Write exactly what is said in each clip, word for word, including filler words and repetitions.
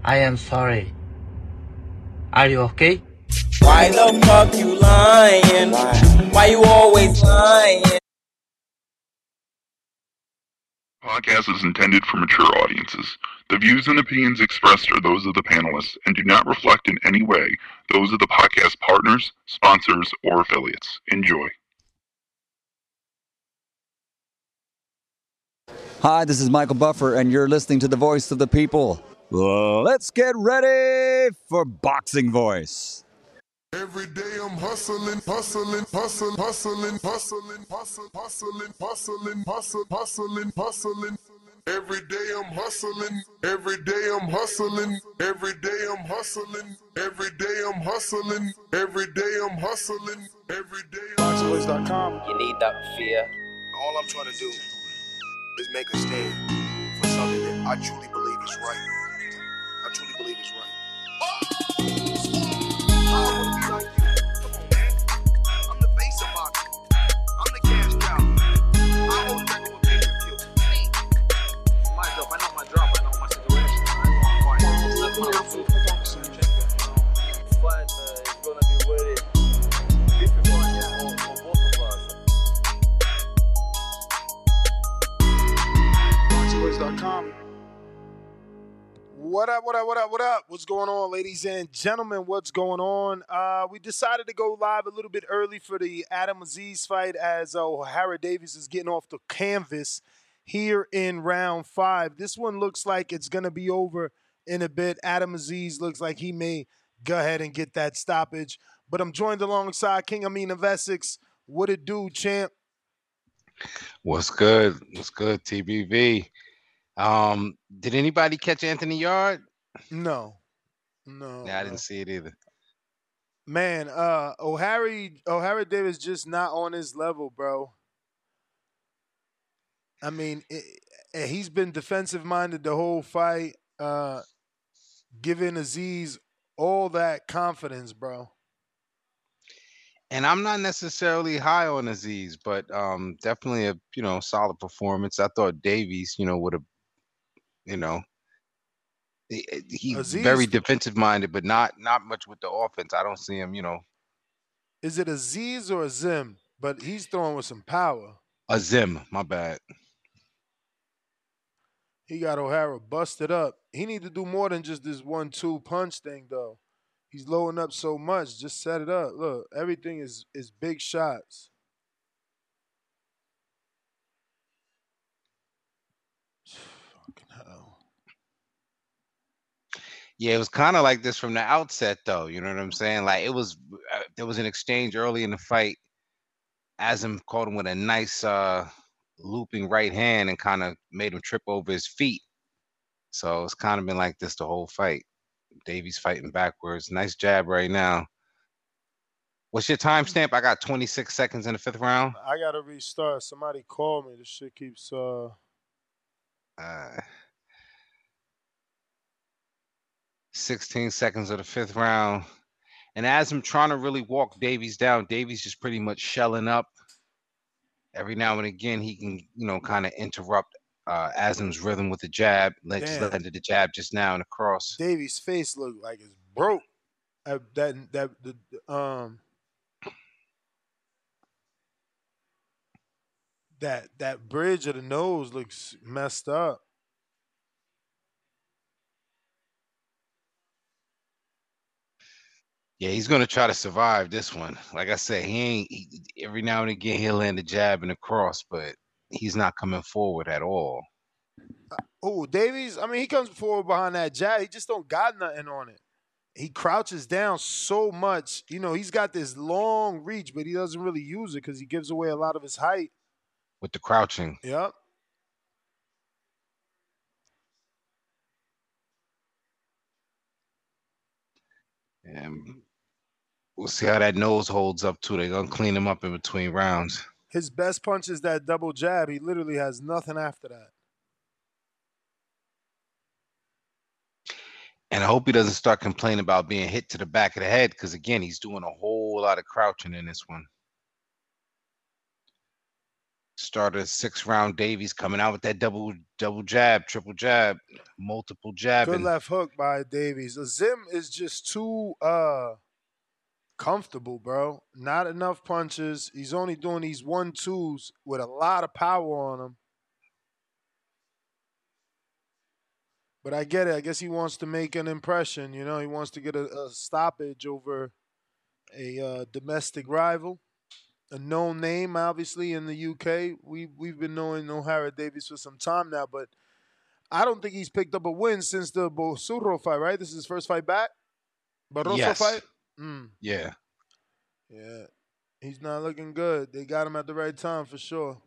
I am sorry. Are you okay? Why the fuck you lying? Why you always lying? Podcast is intended for mature audiences. The views and opinions expressed are those of the panelists and do not reflect in any way those of the podcast partners, sponsors, or affiliates. Enjoy. Hi, this is Michael Buffer, and you're listening to the Voice of the People. Let's get ready for Boxing Voice. Every day I'm hustling, hustling, hustling, hustling, hustling, hustling, hustling, hustling, hustling, hustling, hustling. Every day I'm hustling, every day I'm hustling, every day I'm hustling, every day I'm hustling, every day I'm hustling, every day. boxing voice dot com. You need that fear. All I'm trying to do is make a stand for something that I truly believe is right. I truly believe is right. I wanna be like you. Come on, man. I'm the face of boxing. I'm the cash cow. I hold the record with pay-per-view. Me. My job. I know my job. I know my situation. I want to fight. That's my food. Fight uh, is gonna be very difficult for, for both of us. boxing voice dot com. What up, what up, what up, what up? What's going on, ladies and gentlemen? What's going on? Uh, we decided to go live a little bit early for the Adam Aziz fight as uh, O'Hara Davies is getting off the canvas here in round five. This one looks like it's going to be over in a bit. Adam Aziz looks like he may go ahead and get that stoppage. But I'm joined alongside King Amin of Essex. What it do, champ? What's good? What's good, T B V? Um, did anybody catch Anthony Yard? No. No. Yeah, I no. didn't see it either. Man, uh, O'Hara, O'Hara Davis just not on his level, bro. I mean, it, he's been defensive-minded the whole fight, uh, giving Aziz all that confidence, bro. And I'm not necessarily high on Aziz, but um, definitely a you know solid performance. I thought Davies, you know, would have, you know, he, he's Aziz- very defensive-minded, but not not much with the offense. I don't see him, you know, Is it Aziz or Azim? But he's throwing with some power. Azim. My bad. He got O'Hara busted up. He need to do more than just this one two punch thing, though. He's loading up so much. Just set it up. Look, everything is is big shots. Fucking hell. Yeah, it was kind of like this from the outset, though. You know what I'm saying? Like it was, uh, there was an exchange early in the fight. Azim caught him with a nice uh, looping right hand and kind of made him trip over his feet. So it's kind of been like this the whole fight. Davies fighting backwards. Nice jab right now. What's your timestamp? I got twenty-six seconds in the fifth round. I gotta restart. Somebody call me. This shit keeps uh Uh, sixteen seconds of the fifth round. And as I'm trying to really walk Davies down, Davies just pretty much shelling up. Every now and again, he can, you know, kind of interrupt uh, Azim's rhythm with the jab. Like just Damn. landed the jab just now in the cross. Davies' face looked like it's broke. Uh, that that the um that that bridge of the nose looks messed up. Yeah, he's gonna try to survive this one. Like I said, he ain't. He, every now and again, he'll land a jab and a cross, but he's not coming forward at all. Oh, Davies, I mean, he comes forward behind that jab. He just don't got nothing on it. He crouches down so much. You know, he's got this long reach, but he doesn't really use it because he gives away a lot of his height. With the crouching. Yep. And we'll see how that nose holds up too. They're gonna clean him up in between rounds. His best punch is that double jab. He literally has nothing after that. And I hope he doesn't start complaining about being hit to the back of the head, because again, he's doing a whole lot of crouching in this one. Started a six round. Davies coming out with that double double jab, triple jab, multiple Good jabbing. left hook by Davies. Zim is just too uh comfortable, bro. Not enough punches. He's only doing these one twos with a lot of power on him. But I get it. I guess he wants to make an impression. You know, he wants to get a, a stoppage over a uh, domestic rival, a known name, obviously in the U K. We we've been knowing O'Hara Davies for some time now, but I don't think he's picked up a win since the Bosurro fight. Right? This is his first fight back. Barroso Yes. fight. Mm. Yeah. Yeah, he's not looking good. They got him at the right time for sure.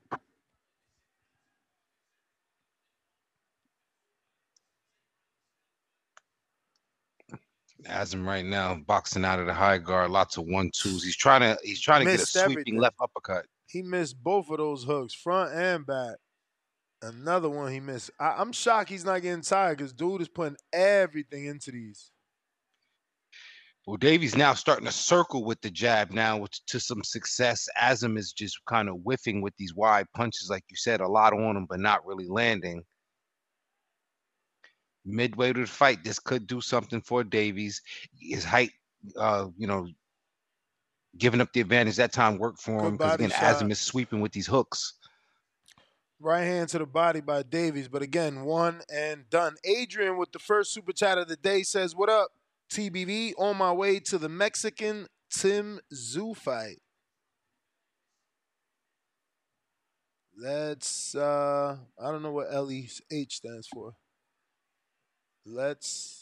Azim right now boxing out of the high guard, lots of one twos. He's trying to he's trying to get a Missed sweeping everything. left uppercut. He missed both of those hooks, front and back. Another one he missed. I, I'm shocked he's not getting tired because dude is putting everything into these. Well, Davies now starting to circle with the jab now which, to some success. Azim is just kind of whiffing with these wide punches, like you said, a lot on him, but not really landing. Midway to the fight, this could do something for Davies. His height, uh, you know, giving up the advantage that time worked for him Good because body again, shot. Azim is sweeping with these hooks. Right hand to the body by Davies, but again, one and done. Adrian with the first super chat of the day says, "What up, T B V? On my way to the Mexican Tim Tszyu fight. Let's, uh, I don't know what L E H stands for. Let's,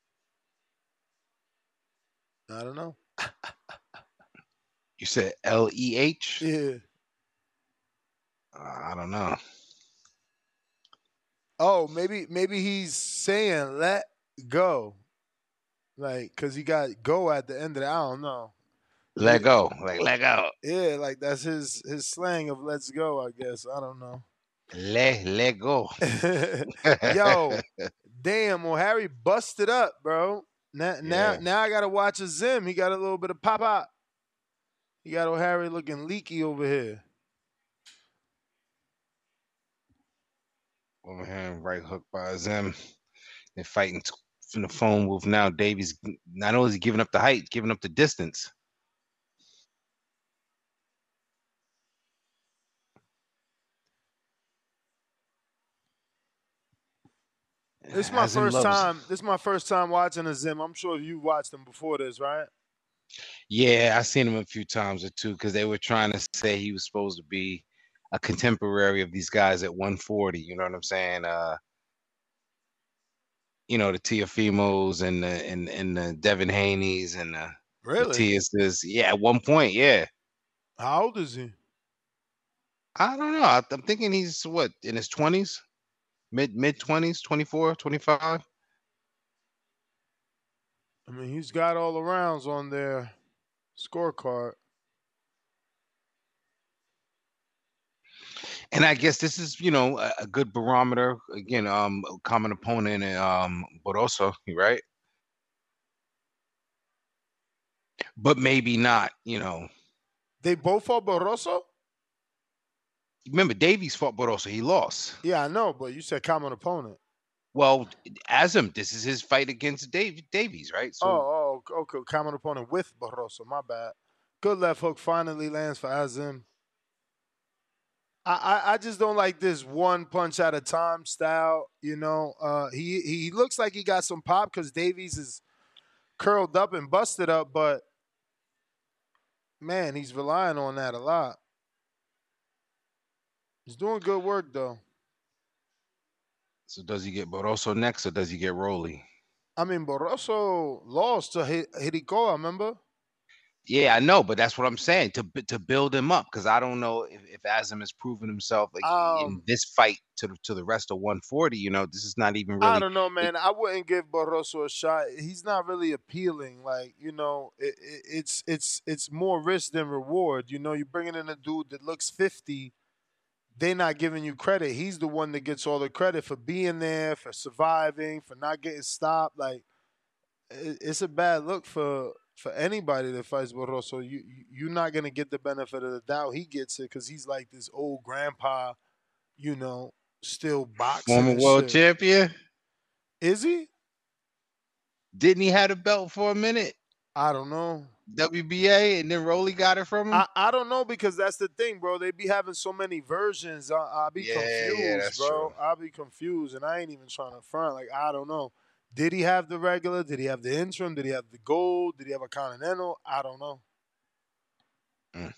I don't know. You said L E H? Yeah. Uh, I don't know. Oh, maybe maybe he's saying let go. Like, because he got go at the end of it. I don't know. Let go. Like, let go. Yeah, like that's his his slang of let's go, I guess. I don't know. Let, let go. Yo, damn, well, Harry busted up, bro. Now, now, Yeah. now I gotta watch a Zim. He got a little bit of pop pop. He got O'Harry looking leaky over here. Overhand right hook by Azim. They're fighting t- from the phone with now. Davies, not only is he giving up the height, giving up the distance. This is my Azim first loves- time. This is my first time watching a Zim. I'm sure you watched him before this, right? Yeah, I seen him a few times or two because they were trying to say he was supposed to be a contemporary of these guys at one forty. You know what I'm saying? Uh, you know, the Tiafimos and the and, and the Devin Haney's and the Really? Matias's. Yeah, at one point, yeah. How old is he? I don't know. I, I'm thinking he's what, in his twenties? Mid mid twenties, twenty-four, twenty-five. I mean, he's got all the rounds on their scorecard. And I guess this is, you know, a, a good barometer. Again, um, a common opponent, um, Barroso, right? But maybe not, you know. They both fought Barroso? Remember, Davies fought Barroso. He lost. Yeah, I know, but you said common opponent. Well, Azim, this is his fight against Dave, Davies, right? So, oh, oh, okay. Common opponent with Barroso. My bad. Good left hook finally lands for Azim. I, I, I just don't like this one punch at a time style. You know, uh, he he looks like he got some pop because Davies is curled up and busted up, but man, he's relying on that a lot. He's doing good work though. so does he get Barroso next, or does he get Rolly? I mean, Barroso lost to Hi- Hirikoa, remember? Yeah, I know, but that's what I'm saying, to b- to build him up, because I don't know if, if Azim has proven himself like in Um, this fight to the, to the rest of one forty. You know, this is not even really. I don't know, man. I wouldn't give Barroso a shot. He's not really appealing. Like, you know, it, it, it's it's it's more risk than reward. You know, you're bringing in a dude that looks fifty. They're not giving you credit. He's the one that gets all the credit for being there, for surviving, for not getting stopped. Like, it, it's a bad look for for anybody that fights Barroso, you you- you're not gonna get the benefit of the doubt. He gets it because he's like this old grandpa, you know, still boxing Former and world shit. champion. Is he? Didn't he have a belt for a minute? I don't know. W B A, and then Rolly got it from him. I, I don't know because that's the thing, bro. They be having so many versions. I, I'll be Yeah, yeah, confused, that's bro. true. I'll be confused, and I ain't even trying to front. Like I don't know. Did he have the regular? Did he have the interim? Did he have the gold? Did he have a continental? I don't know. Mm.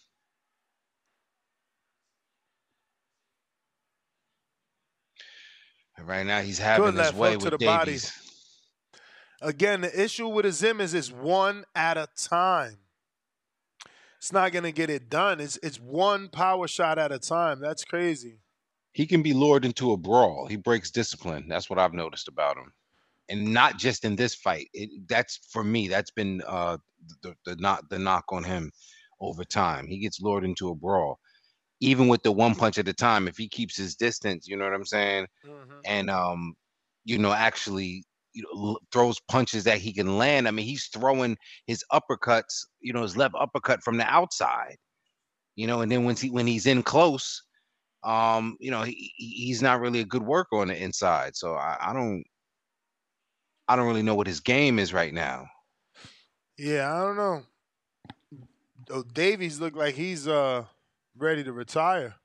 And right now, he's having Good his left way hook to with the body. Davies. Again, the issue with Azim is it's one at a time. It's not gonna get it done. It's it's one power shot at a time. That's crazy. He can be lured into a brawl. He breaks discipline. That's what I've noticed about him, and not just in this fight. It, that's for me. That's been uh, the the knock the knock on him over time. He gets lured into a brawl, even with the one punch at a time. If he keeps his distance, you know what I'm saying, Mm-hmm. and um, you know, actually, you know, l- throws punches that he can land. I mean, he's throwing his uppercuts, you know, his left uppercut from the outside, you know, and then when he when he's in close, um, you know, he, he- he's not really a good worker on the inside. So I, I don't I don't really know what his game is right now. Yeah, I don't know. Oh, Davies look like he's uh ready to retire.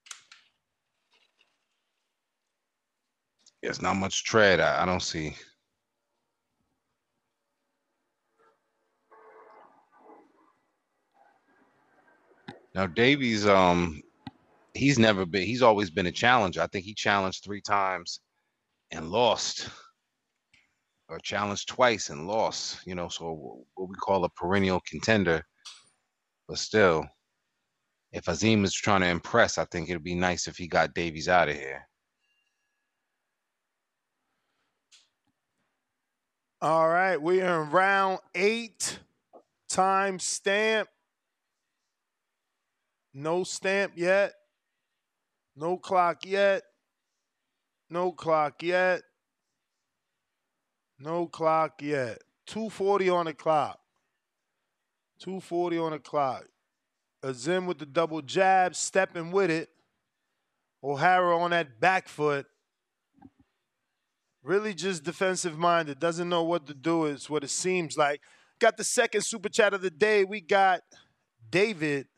There's not much tread. I, I don't see. Now Davies, um, he's never been. He's always been a challenger. I think he challenged three times and lost, or challenged twice and lost. You know, so what we call a perennial contender. But still, if Azim is trying to impress, I think it'd be nice if he got Davies out of here. All right, we are in round eight. Time stamp. No stamp yet. No clock yet. No clock yet. No clock yet. two forty on the clock. two forty on the clock. Azim with the double jab, stepping with it. O'Hara on that back foot. Really just defensive minded. Doesn't know what to do is what it seems like. Got the second super chat of the day. We got David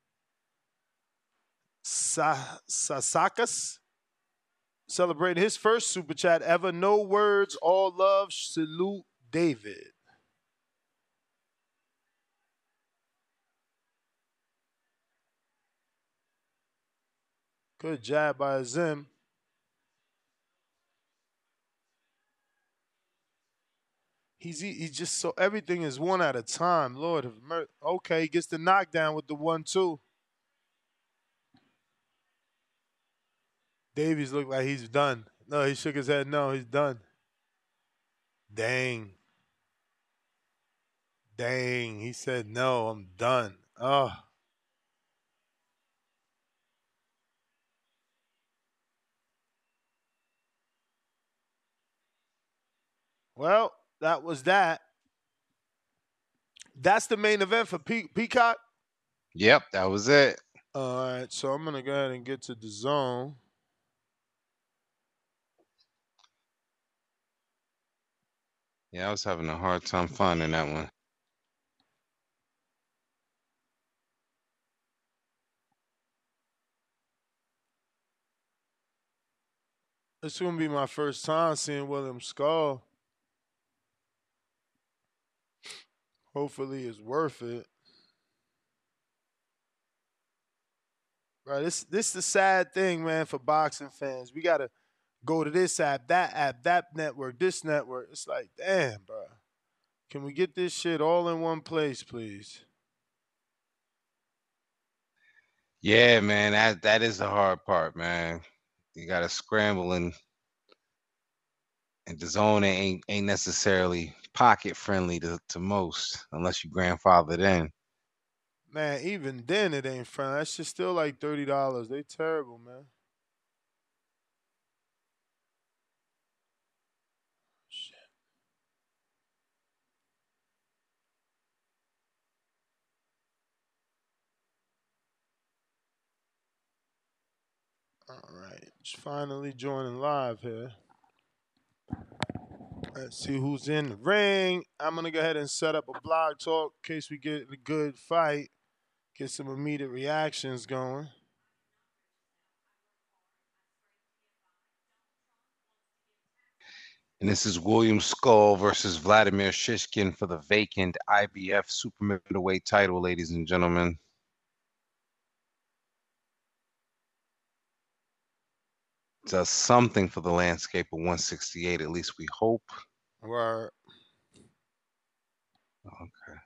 Sa- Sasakas celebrating his first super chat ever. No words, all love. Salute, David. Good jab by Azim. He's he's just so everything is one at a time. Lord have mercy. Okay, he gets the knockdown with the one two. Davies looked like he's done. No, he shook his head. No, he's done. Dang. Dang. He said, no, I'm done. Oh. Well, that was that. That's the main event for Pe- Peacock. Yep, that was it. All right, so I'm going to go ahead and get to the zone. Yeah, I was having a hard time finding that one. It's going to be my first time seeing William Skull. Hopefully it's worth it. Right, this this the sad thing, man, for boxing fans. We gotta go to this app, that app, that network, this network. It's like, damn, bro. Can we get this shit all in one place, please? Yeah, man, that that is the hard part, man. You got to scramble, and and the zone ain't ain't necessarily pocket friendly to, to most, unless you grandfathered in. Man, even then it ain't fun. That shit's still like thirty dollars. They terrible, man. Shit. All right, just finally joining live here. Let's see who's in the ring. I'm gonna go ahead and set up a blog talk in case we get a good fight, get some immediate reactions going. And this is William Skull versus Vladimir Shishkin for the vacant I B F super middleweight title, ladies and gentlemen. Does something for the landscape of one sixty-eight, at least we hope. Word. Okay.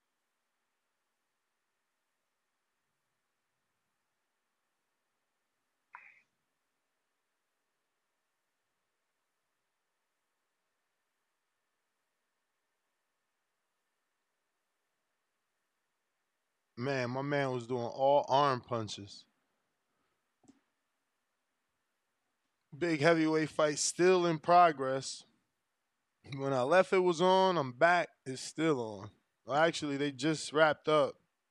Man, my man was doing all arm punches. Big heavyweight fight still in progress. When I left, it was on. I'm back. It's still on. Well, actually, they just wrapped up.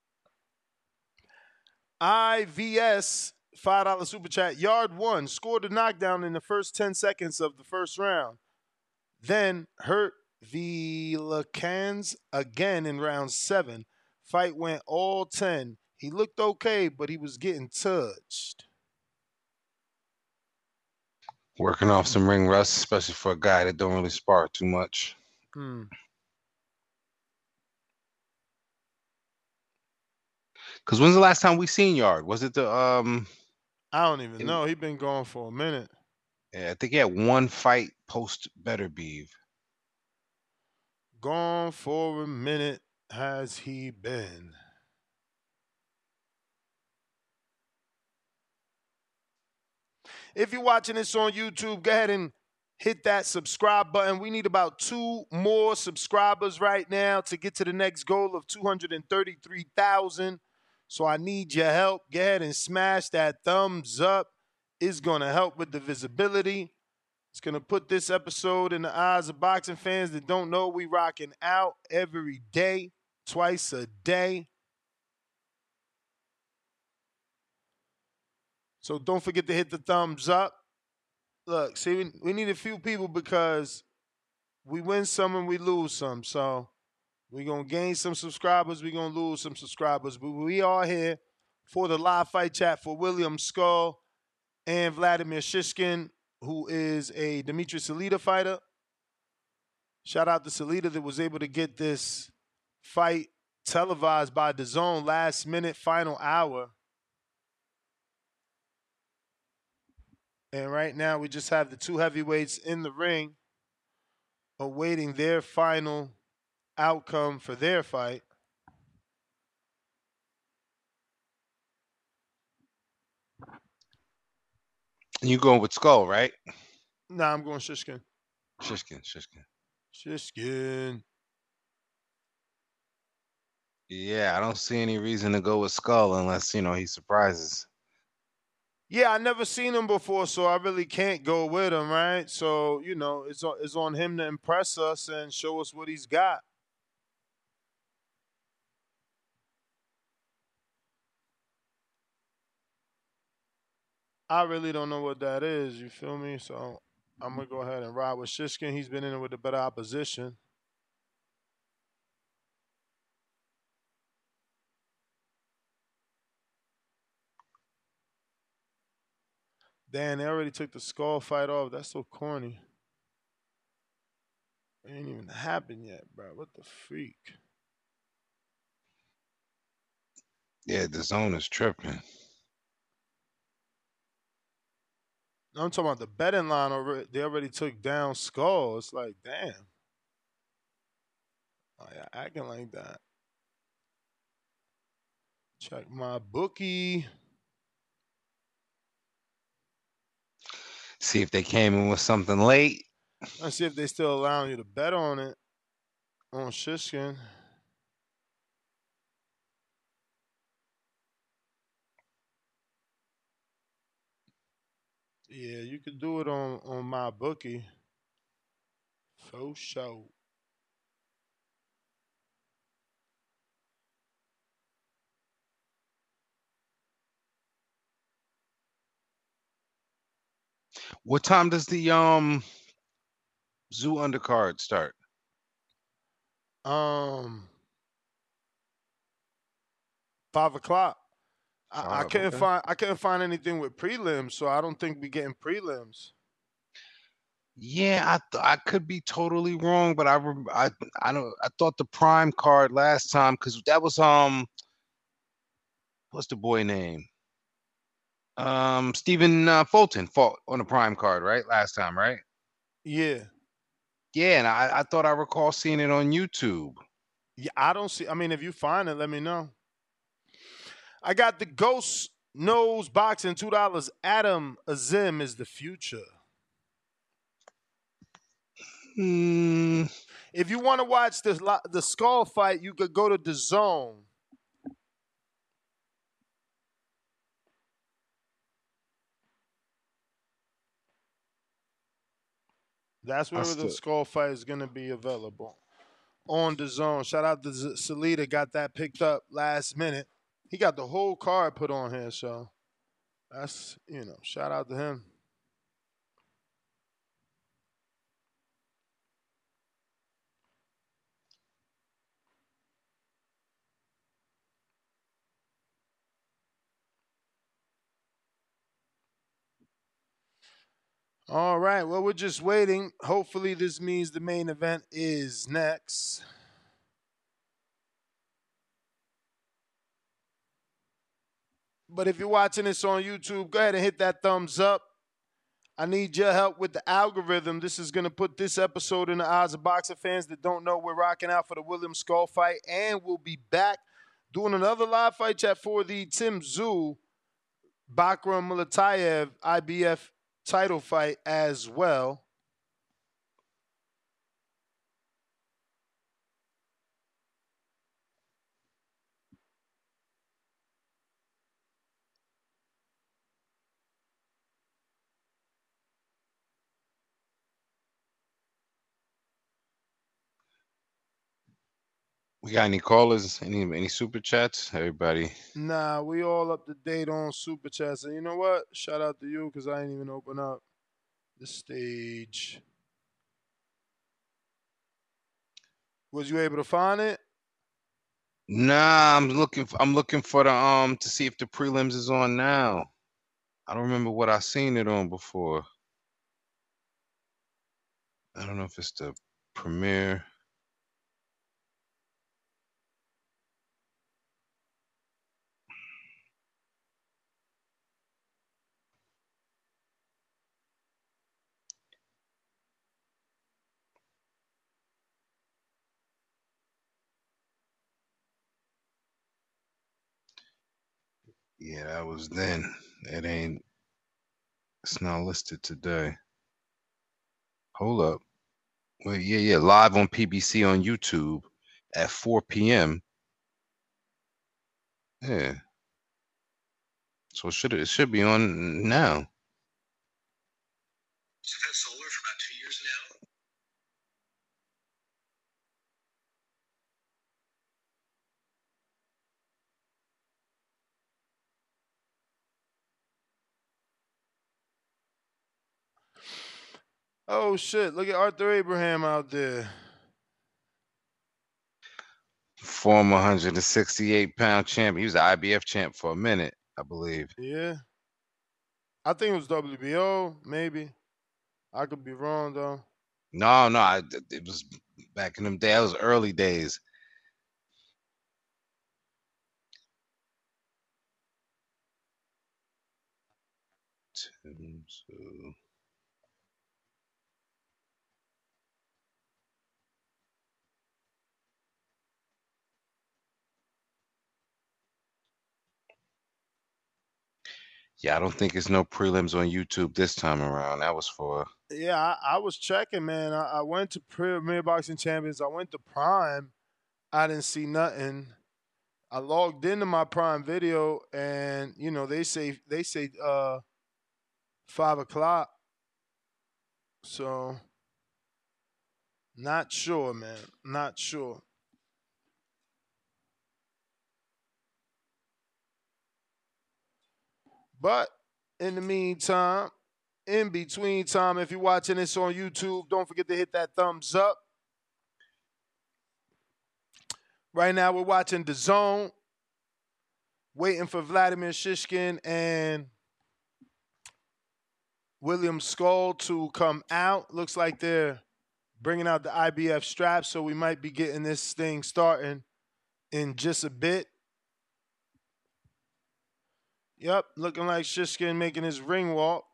I V S five dollar super chat. Yard one scored a knockdown in the first ten seconds of the first round. Then hurt the Lacans again in round seven. Fight went all ten. He looked okay, but he was getting touched. Working off some ring rust, especially for a guy that don't really spar too much. Hmm. Because when's the last time we seen Yard? Was it the um? I don't even in- know. He been gone for a minute. Yeah, I think he had one fight post Better Beef. Gone for a minute has he been. If you're watching this on YouTube, go ahead and hit that subscribe button. We need about two more subscribers right now to get to the next goal of two hundred thirty-three thousand. So I need your help. Go ahead and smash that thumbs up. It's going to help with the visibility. It's going to put this episode in the eyes of boxing fans that don't know we rocking out every day, twice a day. So don't forget to hit the thumbs up. Look, see, we, we need a few people because we win some and we lose some. So we're going to gain some subscribers. We're going to lose some subscribers. But we are here for the live fight chat for William Skull and Vladimir Shishkin, who is a Dimitri Salita fighter. Shout out to Salita that was able to get this fight televised by DAZN last minute, final hour. And right now we just have the two heavyweights in the ring awaiting their final outcome for their fight. You going with Skull, right? Nah, I'm going Shishkin. Shishkin, Shishkin. Shishkin. Yeah, I don't see any reason to go with Skull unless, you know, he surprises. Yeah, I never seen him before, so I really can't go with him, right? So, you know, it's on, it's on him to impress us and show us what he's got. I really don't know what that is, you feel me? So I'm going to go ahead and ride with Shishkin. He's been in it with a better opposition. Damn, they already took the Skull fight off. That's so corny. It ain't even happened yet, bro. What the freak? Yeah, DAZN is tripping. I'm talking about the betting line already. They already took down Skull. It's like, damn. Oh, yeah, acting like that. Check my bookie. See if they came in with something late. Let's see if they still allowing you to bet on it. On Shishkin. Yeah, you could do it on, on my bookie. For sure. What time does the um Zoo undercard start? Um, five o'clock. I, I Five. couldn't Okay. find I couldn't find anything with prelims, so I don't think we getting prelims. Yeah, I th- I could be totally wrong, but I rem- I I don't I thought the prime card last time because that was um what's the boy name? Um Stephen uh, Fulton fought on the prime card, right? Last time, right? Yeah. Yeah, and I, I thought I recall seeing it on YouTube. Yeah, I don't see. I mean, if you find it, let me know. I got the Ghost Nose Boxing two dollars. Adam Azim is the future. Hmm. If you want to watch the lo- the Skull fight, you could go to the Zone. That's I where the still Skull fight is going to be available on the Zone. Shout out to Z- Salida, got that picked up last minute. He got the whole card put on here, so that's, you know, shout out to him. All right. Well, we're just waiting. Hopefully, this means the main event is next. But if you're watching this on YouTube, go ahead and hit that thumbs up. I need your help with the algorithm. This is going to put this episode in the eyes of boxing fans that don't know we're rocking out for the William Skull fight. And we'll be back doing another live fight chat for the Tim Tszyu Bakram Mulatayev I B F title fight as well. we got any callers? Any any super chats? Everybody. Nah, we all up to date on Super Chats. And you know what? Shout out to you because I ain't even open up the stage. Was you able to find it? Nah, I'm looking. For, I'm looking for the um to see if the prelims is on now. I don't remember what I seen it on before. I don't know if it's the premiere. Yeah, that was then. It ain't. It's not listed today. Hold up. Wait, yeah, yeah. Live on P B C on YouTube at four p.m. Yeah. So it should it should be on now. So I've had solar for about two years now. Oh shit! Look at Arthur Abraham out there. Former one hundred sixty-eight pound champ. He was the I B F champ for a minute, I believe. Yeah, I think it was W B O. Maybe I could be wrong though. No, no, I, it was back in them days. That was early days. Tim Tszyu. Yeah, I don't think it's no prelims on YouTube this time around. That was for Yeah, I, I was checking, man. I, I went to Premier Boxing Champions. I went to Prime. I didn't see nothing. I logged into my Prime Video, and you know they say they say uh five o'clock. So not sure, man. Not sure. But in the meantime, in between time. If you're watching this on YouTube, don't forget to hit that thumbs up. Right now, we're watching The Zone, waiting for Vladimir Shishkin and William Skull to come out. Looks like they're bringing out the I B F strap, so we might be getting this thing starting in just a bit. Yep, looking like Shishkin making his ring walk.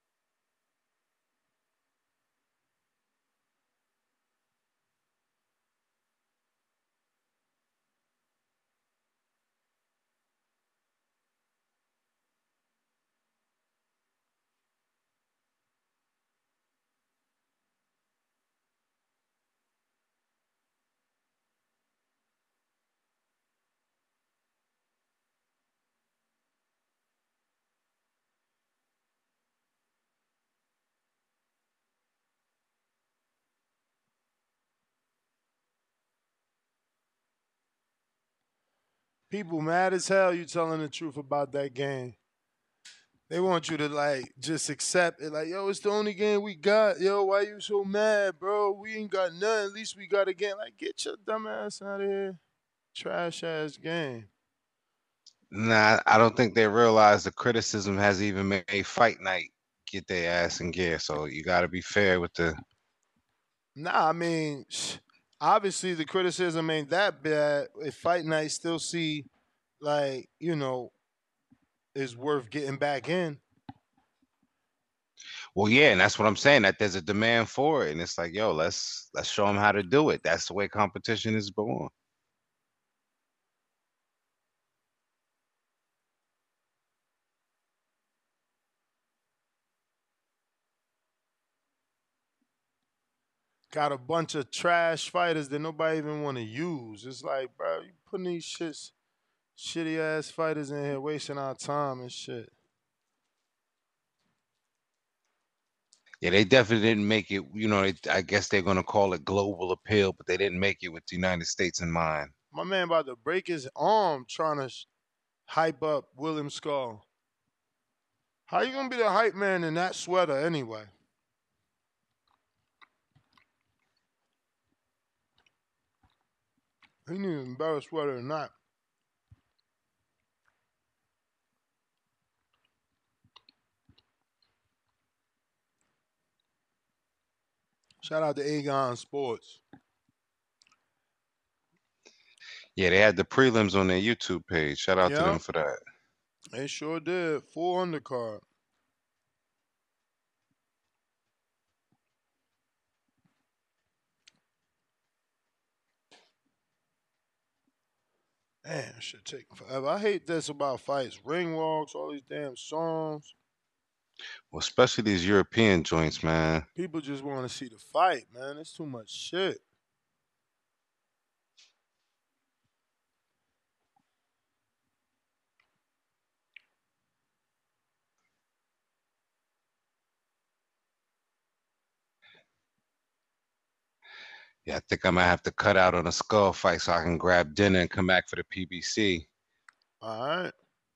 People mad as hell you telling the truth about that game. They want you to like just accept it. Like, yo, it's the only game we got. Yo, why you so mad, bro? We ain't got none. At least we got a game. Like, get your dumb ass out of here. Trash ass game. Nah, I don't think they realize the criticism has even made Fight Night get their ass in gear. So you got to be fair with the. Nah, I mean, obviously the criticism ain't that bad. If Fight Night still see, like, you know, is worth getting back in. Well, yeah, and that's what I'm saying. That there's a demand for it, and it's like, yo, let's let's show them how to do it. That's the way competition is born. Got a bunch of trash fighters that nobody even want to use. It's like, bro, you putting these shits, shitty ass fighters in here, wasting our time and shit. Yeah, they definitely didn't make it. You know, they, I guess they're gonna call it global appeal, but they didn't make it with the United States in mind. My man about to break his arm trying to sh- hype up William Skull. How you gonna be the hype man in that sweater anyway? He needs a better sweater than that. Shout out to Aegon Sports. Yeah, they had the prelims on their YouTube page. Shout out Yeah. to them for that. They sure did. Full undercard. Man, it should take forever. I hate this about fights. Ring walks, all these damn songs. Well, especially these European joints, man. People just want to see the fight, man. It's too much shit. Yeah, I think I might have to cut out on a skull fight so I can grab dinner and come back for the P B C. All right.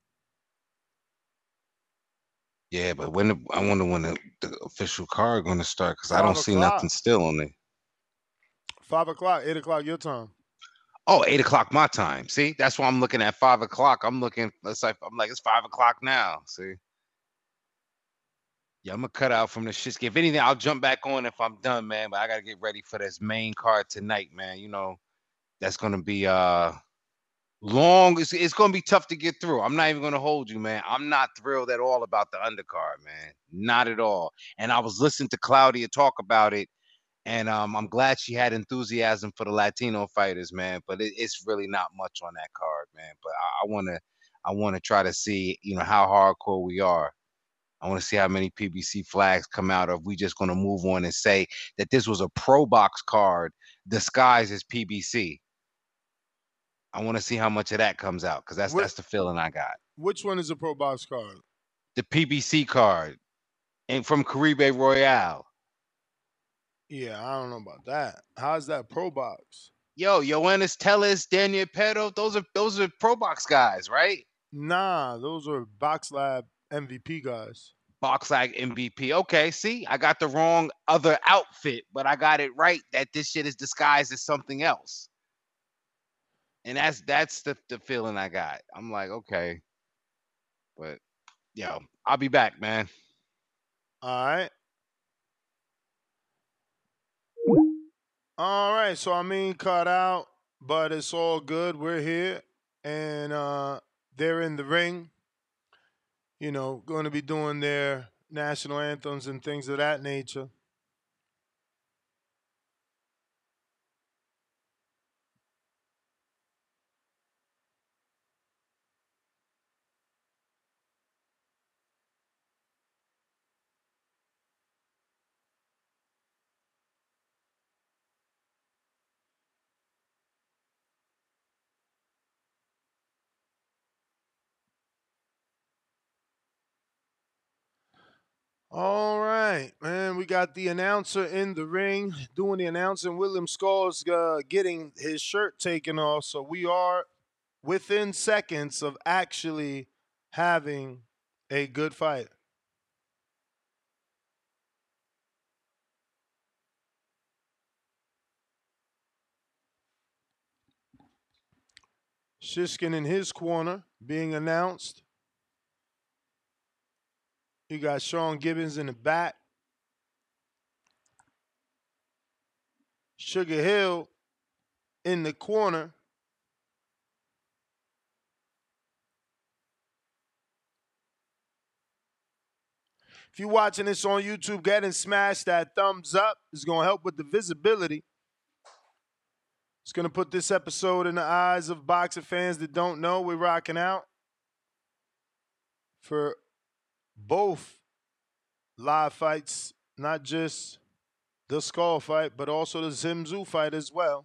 Yeah, but when the, I wonder when the, the official card going to start because I don't Five see o'clock. nothing still on it. Five o'clock, eight o'clock your time. Oh, eight o'clock my time. See, that's why I'm looking at five o'clock. I'm looking. It's like I'm like it's five o'clock now. See. Yeah, I'm gonna cut out from the shit. If anything, I'll jump back on if I'm done, man. But I gotta get ready for this main card tonight, man. You know, that's gonna be uh long. It's, it's gonna be tough to get through. I'm not even gonna hold you, man. I'm not thrilled at all about the undercard, man. Not at all. And I was listening to Claudia talk about it, and um, I'm glad she had enthusiasm for the Latino fighters, man. But it, it's really not much on that card, man. But I, I wanna, I wanna try to see, you know, how hardcore we are. I want to see how many P B C flags come out, or if we just going to move on and say that this was a Pro Box card disguised as P B C. I want to see how much of that comes out because that's What- that's the feeling I got. Which one is a Pro Box card? The P B C card, and from Caribe Royale. Yeah, I don't know about that. How's that Pro Box? Yo, Yoenis Tellez, Daniel Pero, those are those are Pro Box guys, right? Nah, those are Box Lab M V P guys. Boxlag M V P. Okay, see, I got the wrong other outfit, but I got it right that this shit is disguised as something else. And that's that's the, the feeling I got. I'm like, okay. But yo, I'll be back, man. All right. All right. So I mean cut out, but it's all good. We're here. And uh they're in the ring, you know, going to be doing their national anthems and things of that nature. All right, man. We got the announcer in the ring doing the announcing. William Skull's uh, getting his shirt taken off. So we are within seconds of actually having a good fight. Shishkin in his corner being announced. You got Sean Gibbons in the back. Sugar Hill in the corner. If you're watching this on YouTube, get and smash that thumbs up. It's going to help with the visibility. It's going to put this episode in the eyes of boxing fans that don't know we're rocking out for both live fights, not just the Skull fight, but also the Zim Tszyu fight as well.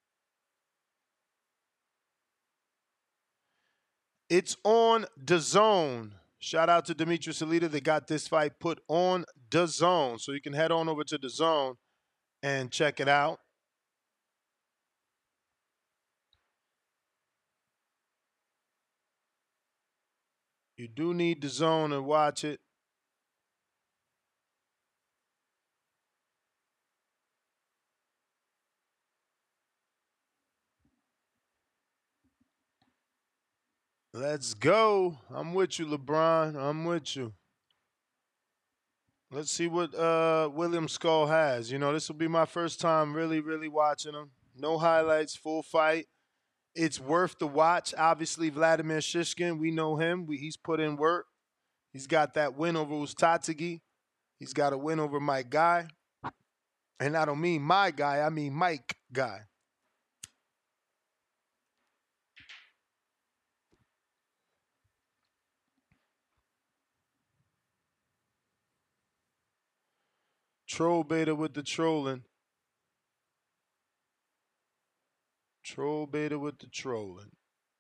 It's on DAZN. Shout out to Demetrius Alita that got this fight put on DAZN. So you can head on over to DAZN and check it out. You do need DAZN to watch it. Let's go. I'm with you, LeBron. I'm with you. Let's see what uh, William Skull has. You know, this will be my first time really, really watching him. No highlights, full fight. It's worth the watch. Obviously, Vladimir Shishkin, we know him. We, he's put in work. He's got that win over Uztategi. He's got a win over Mike Guy. And I don't mean my guy, I mean Mike Guy. Troll Beta with the trolling. Troll Beta with the trolling.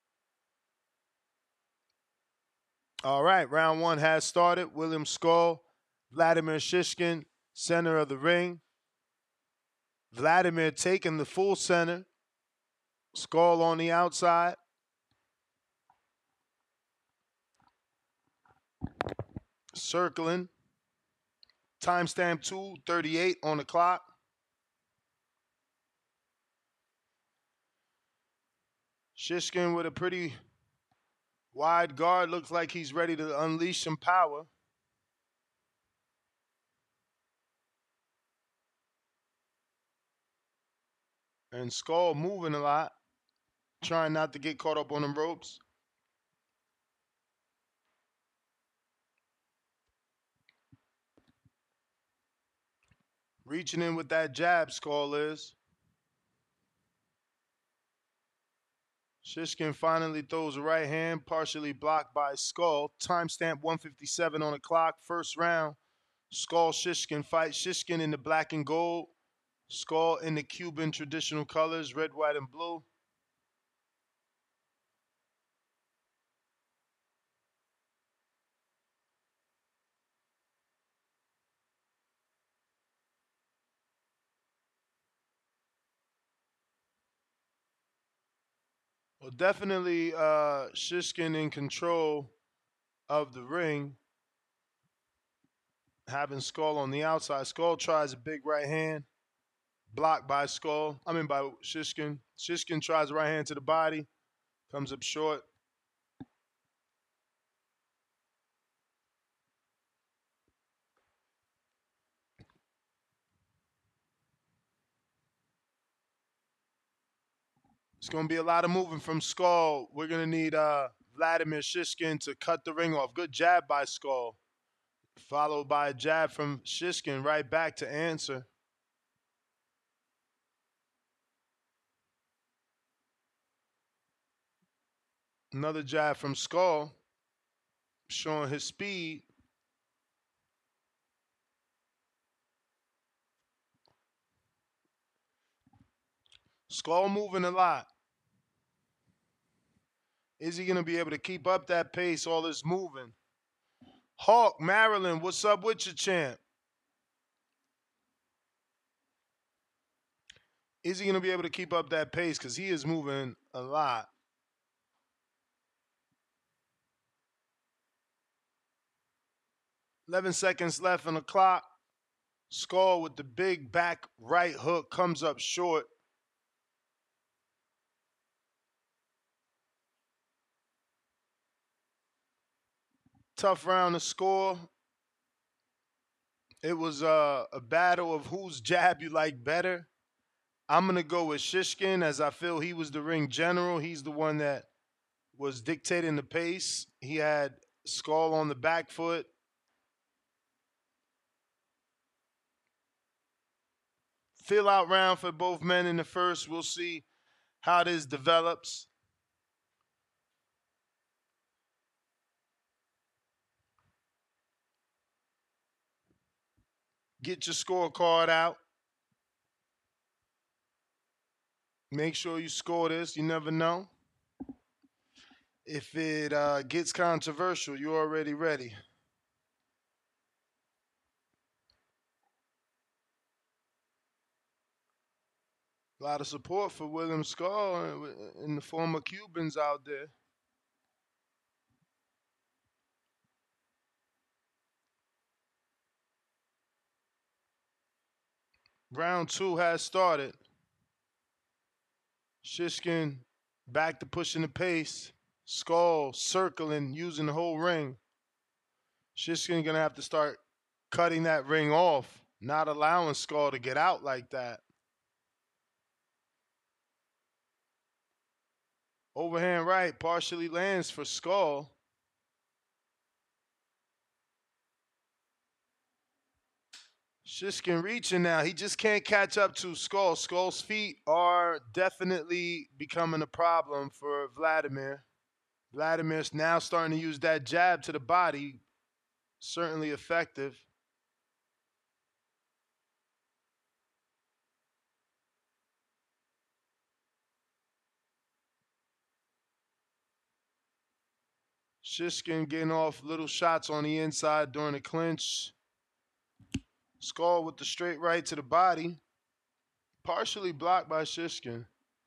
All right, round one has started. William Skull, Vladimir Shishkin, center of the ring. Vladimir taking the full center. Skull on the outside. Circling. Timestamp two thirty-eight on the clock. Shishkin with a pretty wide guard. Looks like he's ready to unleash some power. And Skull moving a lot. Trying not to get caught up on the ropes. Reaching in with that jab, Skull is. Shishkin finally throws a right hand, partially blocked by Skull. Timestamp one fifty-seven on the clock. First round. Skull Shishkin fight. Shishkin in the black and gold. Skull in the Cuban traditional colors, red, white, and blue. Well, definitely uh, Shishkin in control of the ring. having Skull on the outside. Skull tries a big right hand, blocked by Skull. I mean by Shishkin. Shishkin tries a right hand to the body, comes up short. It's going to be a lot of moving from Skull. We're going to need uh, Vladimir Shishkin to cut the ring off. Good jab by Skull, followed by a jab from Shishkin right back to answer. Another jab from Skull, showing his speed. Skull moving a lot. Is he going to be able to keep up that pace, all this moving? Hawk, Maryland, what's up with you, champ? Is he going to be able to keep up that pace? Because he is moving a lot. eleven seconds left on the clock. Skull with the big back right hook comes up short. Tough round to score. It was uh, a battle of whose jab you like better. I'm going to go with Shishkin, as I feel he was the ring general. He's the one that was dictating the pace. He had Skull on the back foot. Feel out round for both men in the first. We'll see how this develops. Get your scorecard out. Make sure you score this. You never know. If it uh, gets controversial, you're already ready. A lot of support for William Skull and the former Cubans out there. Round two has started. Shishkin back to pushing the pace. Skull circling, using the whole ring. Shishkin gonna have to start cutting that ring off, not allowing Skull to get out like that. Overhand right partially lands for Skull. Shishkin reaching now. He just can't catch up to Skull. Skull's feet are definitely becoming a problem for Vladimir. Vladimir's now starting to use that jab to the body. Certainly effective. Shishkin getting off little shots on the inside during the clinch. Skull with the straight right to the body. Partially blocked by Shishkin.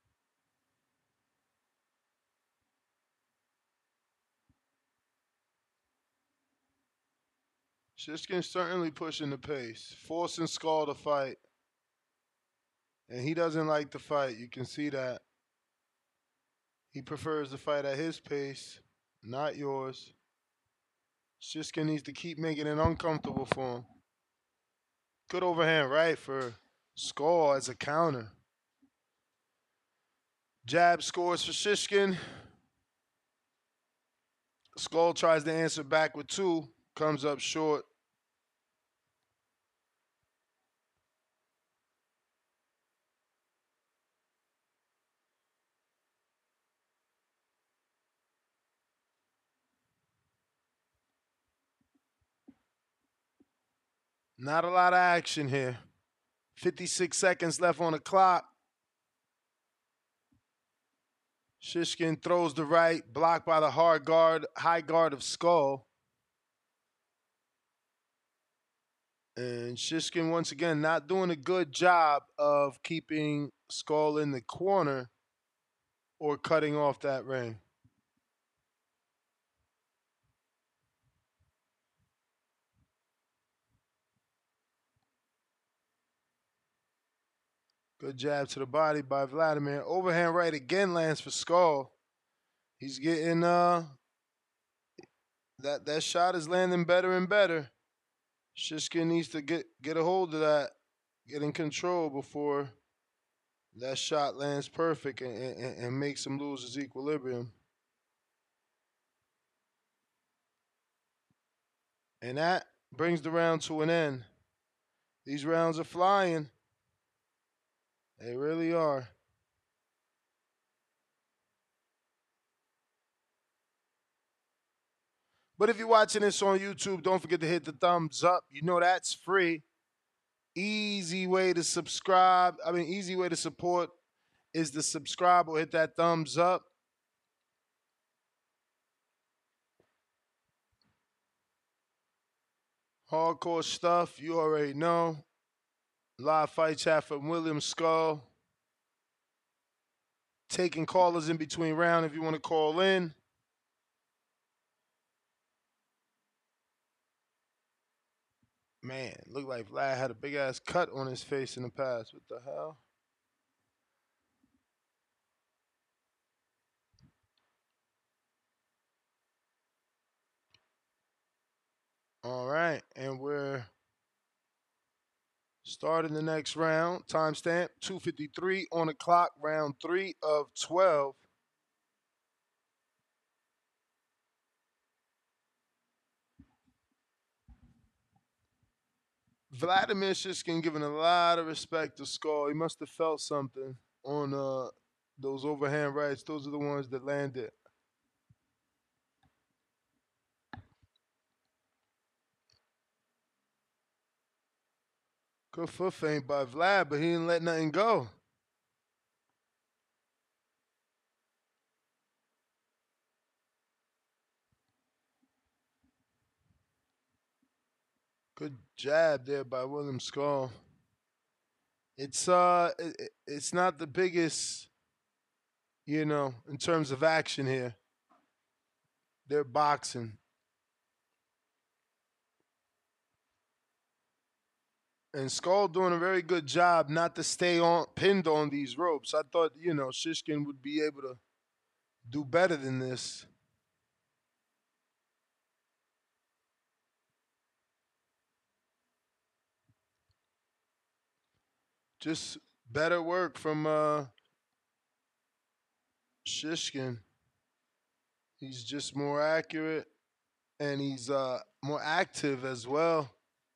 Shishkin certainly pushing the pace, forcing Skull to fight. And he doesn't like to fight. You can see that. He prefers to fight at his pace, not yours. Shishkin needs to keep making it uncomfortable for him. Good overhand right for Skull as a counter. Jab scores for Shishkin. Skull tries to answer back with two. Comes up short. Not a lot of action here. fifty-six seconds left on the clock. Shishkin throws the right, blocked by the hard guard, high guard of Skull. And Shishkin, once again, not doing a good job of keeping Skull in the corner or cutting off that ring. Good jab to the body by Vladimir. Overhand right again lands for Skull. He's getting uh that that shot is landing better and better. Shishkin needs to get get a hold of that, get in control before that shot lands perfect and, and, and makes him lose his equilibrium. And that brings the round to an end. These rounds are flying. They really are. But if you're watching this on YouTube, don't forget to hit the thumbs up. You know that's free. Easy way to subscribe. I mean, easy way to support is to subscribe or hit that thumbs up. Hardcore stuff, you already know. Live fight chat from William Skull. Taking callers in between round if you want to call in. Man, looked like Vlad had a big ass cut on his face in the past. What the hell? All right, and we're starting the next round. Timestamp two fifty-three on the clock, round three of twelve. Vladimir Shishkin giving a lot of respect to Skull. He must have felt something on uh, those overhand rights. Those are the ones that landed. Good foot feint by Vlad, but he didn't let nothing go. Good jab there by William Skull. It's uh, it, it's not the biggest, you know, in terms of action here. They're boxing. And Skull doing a very good job not to stay on pinned on these ropes. I thought, you know, Shishkin would be able to do better than this. Just better work from uh, Shishkin. He's just more accurate and he's uh, more active as well.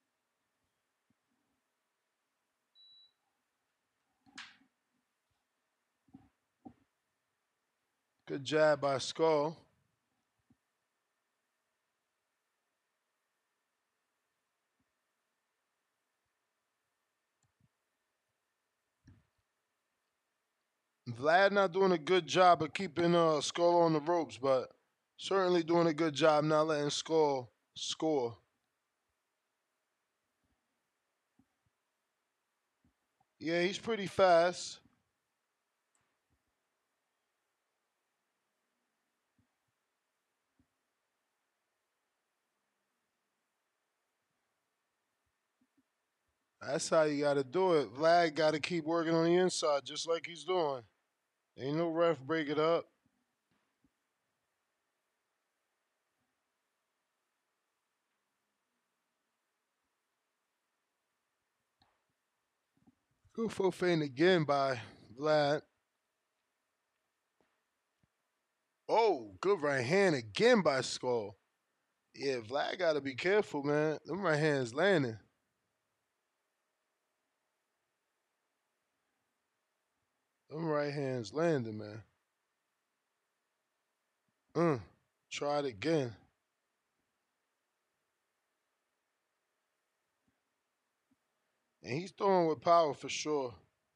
Good jab by Skull. Vlad not doing a good job of keeping uh, Skull on the ropes, but certainly doing a good job not letting Skull score. Yeah, he's pretty fast. That's how you got to do it. Vlad got to keep working on the inside just like he's doing. Ain't no ref break it up. Good foot feint again by Vlad. Oh, good right hand again by Skull. Yeah, Vlad got to be careful, man. Them right hands landing. Them right hands landing, man. Mm, try it again. And he's throwing with power for sure.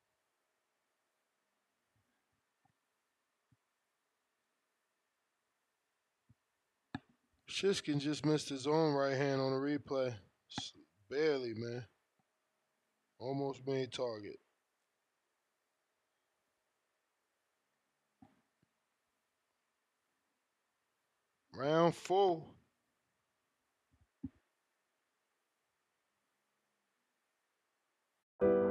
Shishkin just missed his own right hand on the replay. Barely, man. Almost made target. Round four.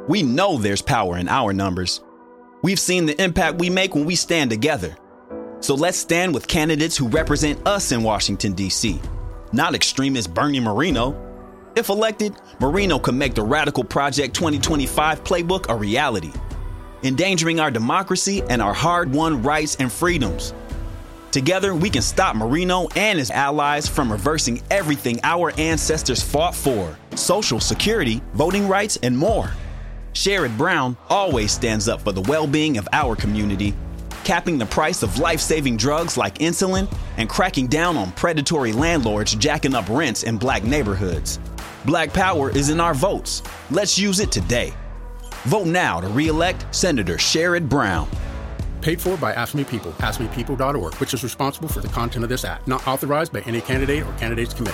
We know there's power in our numbers. We've seen the impact we make when we stand together. So let's stand with candidates who represent us in Washington, D C, not extremist Bernie Moreno. If elected, Moreno could make the Radical Project twenty twenty-five playbook a reality, endangering our democracy and our hard-won rights and freedoms. Together, we can stop Moreno and his allies from reversing everything our ancestors fought for: social security, voting rights, and more. Sherrod Brown always stands up for the well-being of our community, capping the price of life-saving drugs like insulin and cracking down on predatory landlords jacking up rents in black neighborhoods. Black power is in our votes. Let's use it today. Vote now to re-elect Senator Sherrod Brown. Paid for by Ask Me People, ask me people dot org, which is responsible for the content of this act. Not authorized by any candidate or candidates committee.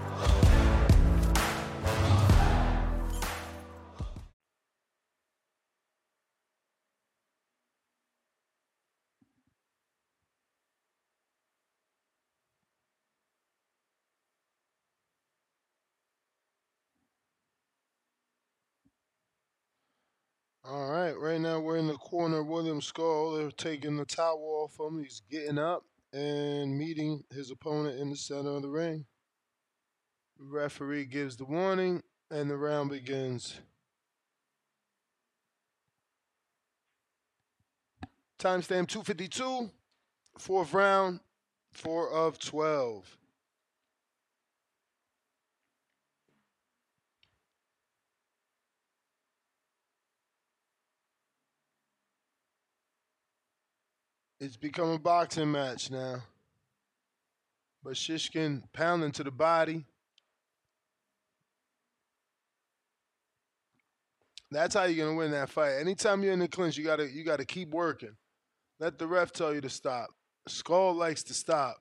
All right, right now we're in the corner of William Skull. They're taking the towel off him. He's getting up and meeting his opponent in the center of the ring. The referee gives the warning, and the round begins. Timestamp two fifty-two, fourth round, four of twelve. It's become a boxing match now. But Shishkin pounding to the body. That's how you're gonna win that fight. Anytime you're in the clinch, you gotta you gotta keep working. Let the ref tell you to stop. Skull likes to stop.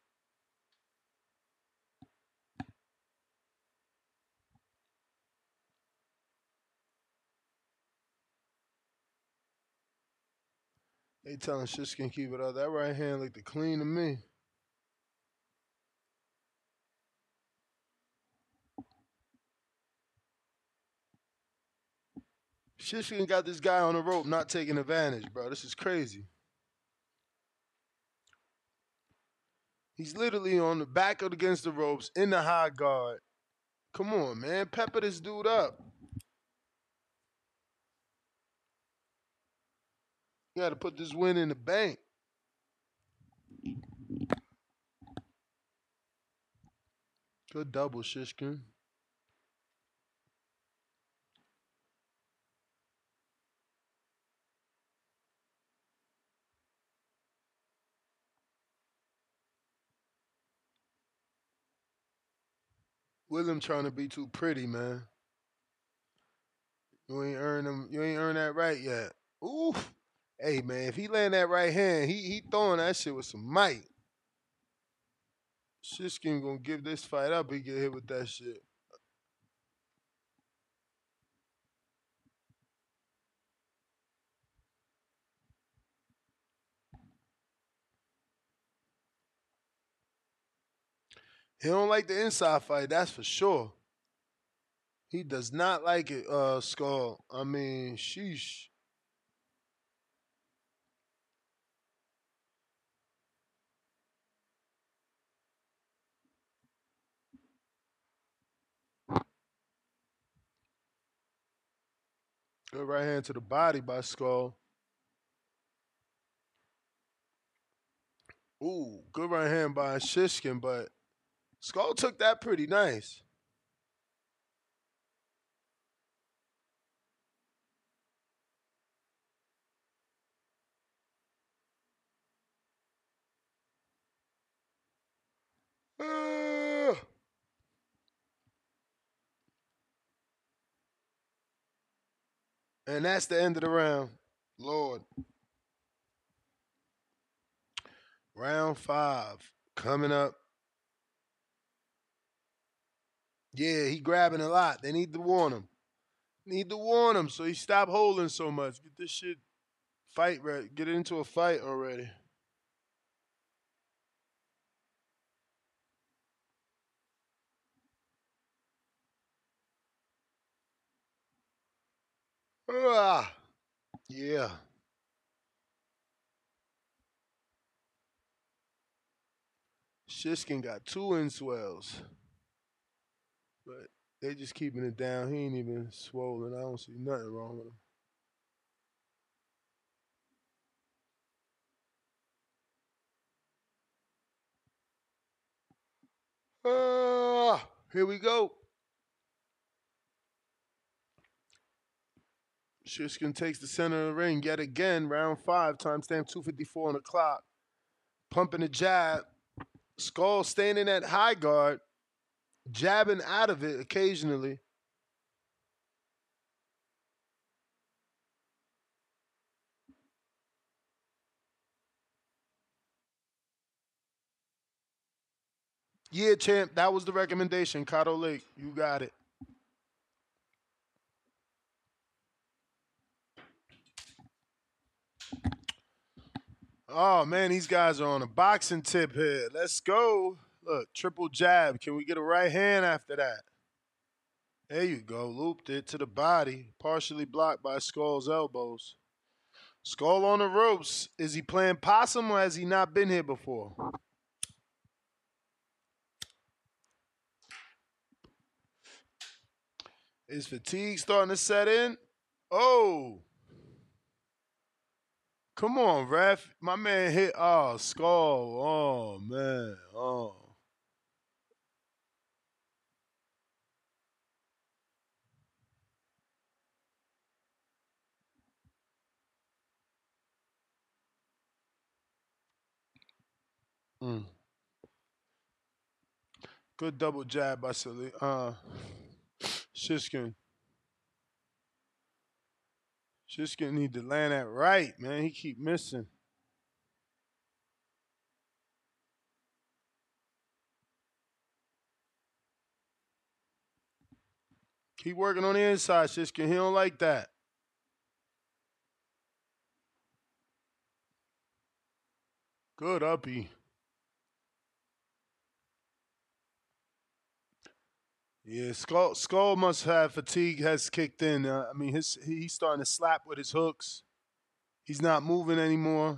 They telling Shishkin keep it up. That right hand looked clean to me. Shishkin got this guy on the rope not taking advantage, bro. This is crazy. He's literally on the back of against the ropes in the high guard. Come on, man. Pepper this dude up. You got to put this win in the bank. Good double, Shishkin. William trying to be too pretty, man. You ain't earned them. You ain't earned that right yet. Oof. Hey, man, if he land that right hand, he he throwing that shit with some might. Shishkin gonna give this fight up. He get hit with that shit. He don't like the inside fight, that's for sure. He does not like it, uh, Skull. I mean, sheesh. Good right hand to the body by Skull. Ooh, good right hand by Shishkin, but Skull took that pretty nice. Uh, and that's the end of the round. Lord. Round five coming up. Yeah, he grabbing a lot. They need to warn him. Need to warn him so he stop holding so much. Get this shit fight right. Get into a fight already. Ah, yeah. Shishkin got two inswells, but they just keeping it down. He ain't even swollen. I don't see nothing wrong with him. Ah, here we go. Shishkin takes the center of the ring yet again. Round five, timestamp two fifty-four on the clock. Pumping the jab. Skull standing at high guard, jabbing out of it occasionally. Yeah, champ, that was the recommendation. Kato Lake, you got it. Oh, man, these guys are on a boxing tip here. Let's go. Look, triple jab. Can we get a right hand after that? There you go. Looped it to the body, partially blocked by Skull's elbows. Skull on the ropes. Is he playing possum or has he not been here before? Is fatigue starting to set in? Oh. Come on, ref. My man hit. Oh, Skull. Oh, man. Oh. Mm. Good double jab by Sali. Uh, Shishkin. Shishkin need to land that right, man. He keep missing. Keep working on the inside, Shishkin. He don't like that. Good uppy. Yeah, Skull, Skull must have fatigue has kicked in. Uh, I mean, his he's starting to slap with his hooks. He's not moving anymore.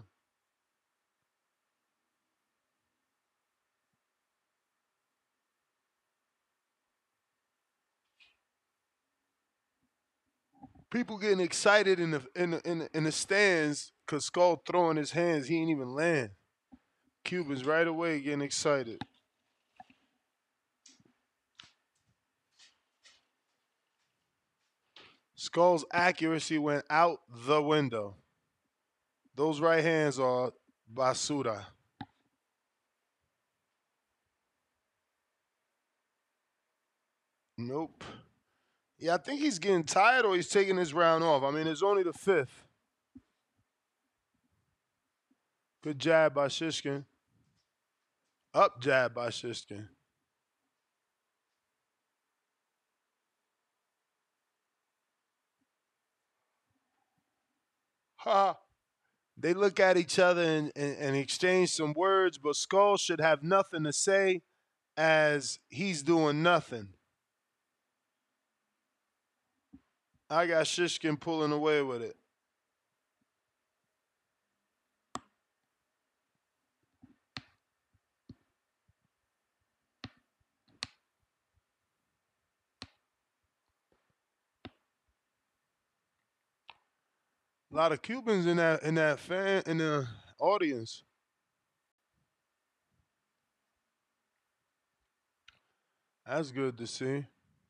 People getting excited in the in the, in the, in the stands because Skull throwing his hands. He ain't even land. Cubans right away getting excited. Skull's accuracy went out the window. Those right hands are basura. Nope. Yeah, I think he's getting tired or he's taking his round off. I mean, it's only the fifth. Good jab by Shishkin. Up jab by Shishkin. Ha. They look at each other and, and, and exchange some words, but Skull should have nothing to say as he's doing nothing. I got Shishkin pulling away with it. A lot of Cubans in that in that fan in the audience. That's good to see.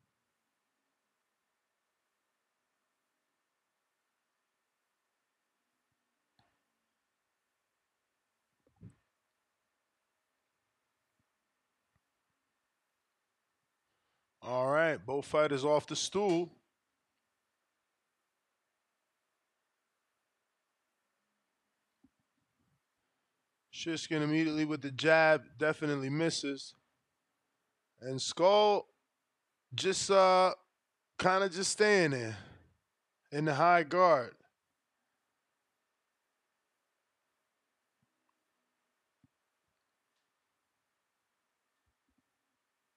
All right, both fighters off the stool. Shishkin immediately with the jab, definitely misses. And Skull just uh kind of just staying there in the high guard.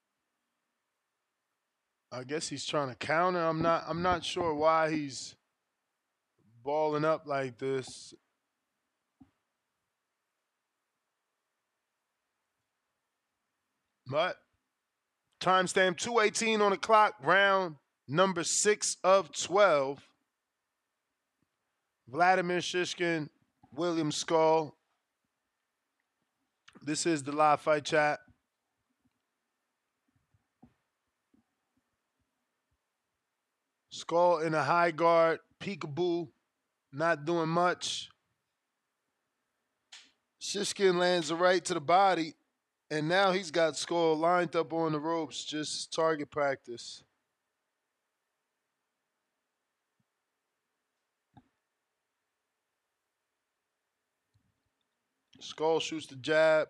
I guess he's trying to counter. I'm not I'm not sure why he's balling up like this. But timestamp two eighteen on the clock, round number six of twelve. Vladimir Shishkin, William Skull. This is the live fight chat. Skull in a high guard, peekaboo, not doing much. Shishkin lands a right to the body, and now he's got Skull lined up on the ropes, just target practice. Skull shoots the jab.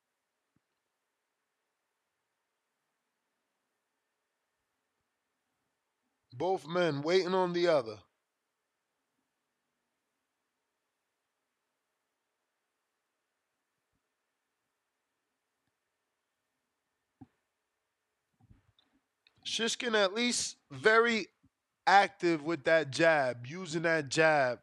Both men waiting on the other. Shishkin at least very active with that jab, using that jab.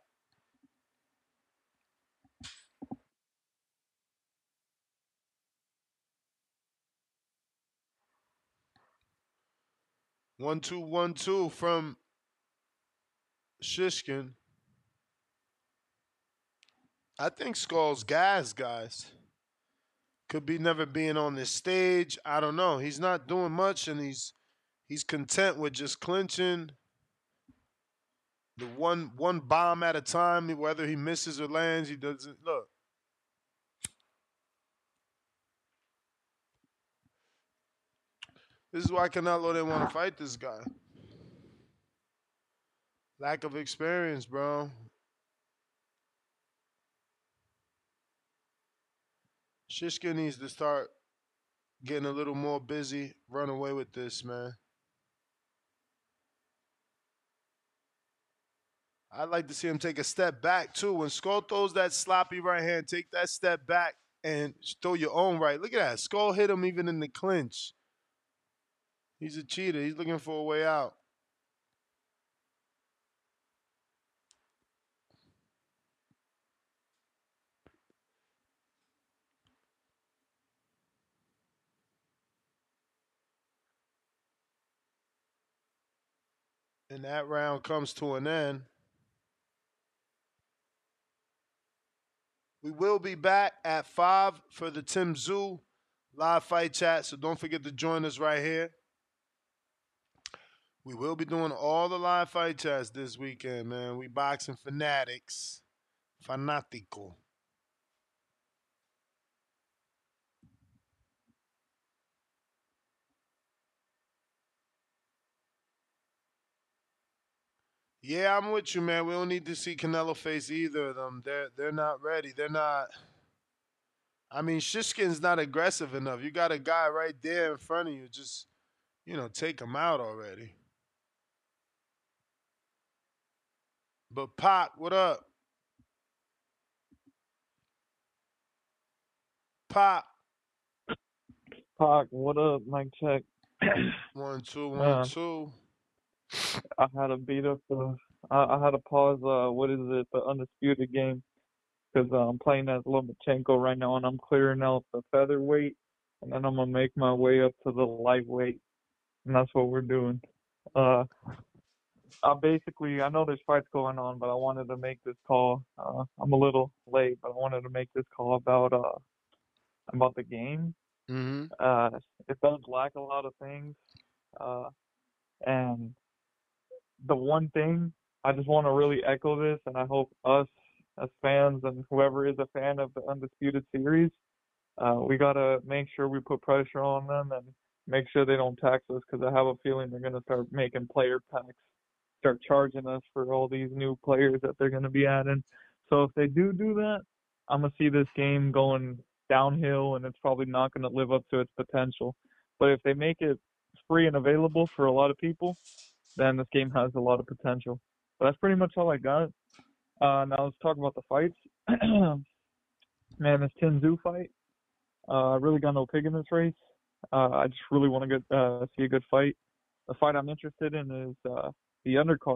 One, two, one, two from Shishkin. I think Skull's gas, guys. Could be never being on this stage. I don't know. He's not doing much, and he's he's content with just clinching the one one bomb at a time. Whether he misses or lands, he doesn't look. This is why Canelo didn't want to fight this guy. Lack of experience, bro. Shishkin needs to start getting a little more busy. Run away with this, man. I'd like to see him take a step back, too. When Skull throws that sloppy right hand, take that step back and throw your own right. Look at that. Skull hit him even in the clinch. He's a cheater. He's looking for a way out. And that round comes to an end. We will be back at five for the Tim Tszyu live fight chat, so don't forget to join us right here. We will be doing all the live fight chats this weekend, man. We boxing fanatics. Fanatico. Yeah, I'm with you, man. We don't need to see Canelo face either of them. They're they're not ready. They're not. I mean, Shishkin's not aggressive enough. You got a guy right there in front of you. Just, you know, take him out already. But Pac, what up? Pac. Pac, what up? Mic check. One, two, one, Uh, two. I had to beat up the. I, I had to pause. Uh, what is it? The undisputed game, because uh, I'm playing as Lomachenko right now, and I'm clearing out the featherweight, and then I'm gonna make my way up to the lightweight, and that's what we're doing. Uh, I basically, I know there's fights going on, but I wanted to make this call. Uh, I'm a little late, but I wanted to make this call about uh about the game. Mm-hmm. Uh, it does lack a lot of things, uh, and the one thing I just want to really echo this, and I hope us as fans and whoever is a fan of the Undisputed Series, uh, we gotta make sure we put pressure on them and make sure they don't tax us, because I have a feeling they're gonna start making player packs, start charging us for all these new players that they're gonna be adding. So if they do do that, I'm gonna see this game going downhill, and it's probably not gonna live up to its potential. But if they make it free and available for a lot of people, then this game has a lot of potential. But that's pretty much all I got. Uh, now let's talk about the fights. Man, this Tim Tszyu fight, uh, I really got no pig in this race. Uh, I just really want to get uh, see a good fight. The fight I'm interested in is uh, the undercard.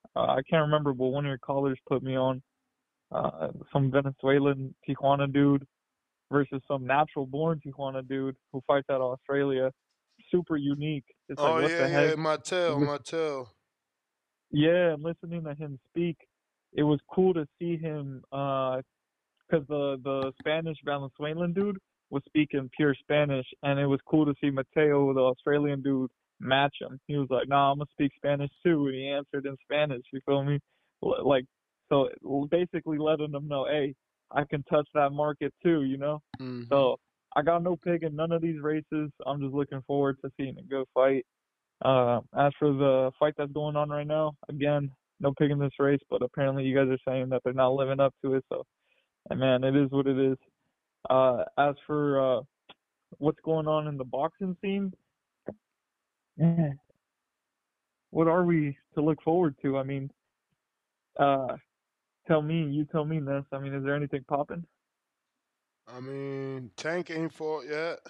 Uh, I can't remember, but one of your callers put me on uh, some Venezuelan Tijuana dude versus some natural-born Tijuana dude who fights out of Australia. Super unique. It's like, Oh what yeah, the yeah, heck? Mattel, Lis- Mattel. Yeah, and listening to him speak, it was cool to see him uh, because the the Spanish Venezuelan dude was speaking pure Spanish, and it was cool to see Mateo, the Australian dude, match him. He was like, "Nah, I'm gonna speak Spanish too," and he answered in Spanish. You feel me? L- Like, so basically letting them know, "Hey, I can touch that market too," you know. hmm So I got no pig in none of these races. I'm just looking forward to seeing a good fight. Uh, as for the fight that's going on right now, again, no pig in this race, but apparently you guys are saying that they're not living up to it. So, and man, it is what it is. Uh, as for uh, what's going on in the boxing scene, man, what are we to look forward to? I mean, uh, tell me, you tell me, Ness. I mean, is there anything popping? I mean, Tank ain't fought yet.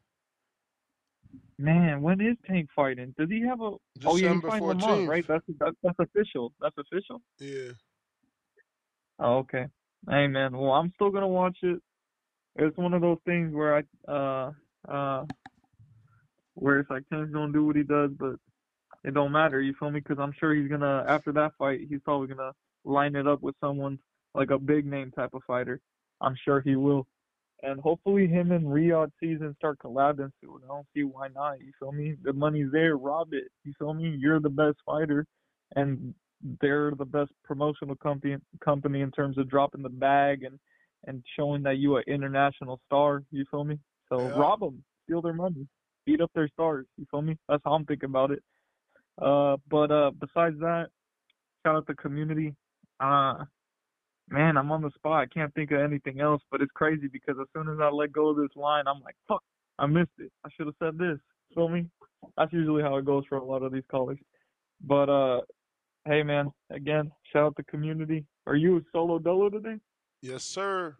Man, when is Tank fighting? Does he have a? Oh yeah, he's December fighting Lamont, fourteenth. right? That's that's, that's official. That's official. Yeah. Oh, okay. Hey man, well I'm still gonna watch it. It's one of those things where I uh uh where it's like Tank's gonna do what he does, but it don't matter. You feel me? Because I'm sure he's gonna after that fight, he's probably gonna line it up with someone like a big name type of fighter. I'm sure he will. And hopefully him and Riyadh season start collabing soon. I don't see why not. You feel me? The money's there. Rob it. You feel me? You're the best fighter, and they're the best promotional company company in terms of dropping the bag and and showing that you are international star. You feel me? So Yeah. rob them, steal their money, beat up their stars. You feel me? That's how I'm thinking about it. Uh, but uh, besides that, shout out the community. Uh, Man, I'm on the spot. I can't think of anything else, but it's crazy because as soon as I let go of this line, I'm like, fuck, I missed it. I should have said this. Feel me? That's usually how it goes for a lot of these callers. But uh, hey man, again, shout out the community. Are you a solo dolo today? Yes, sir.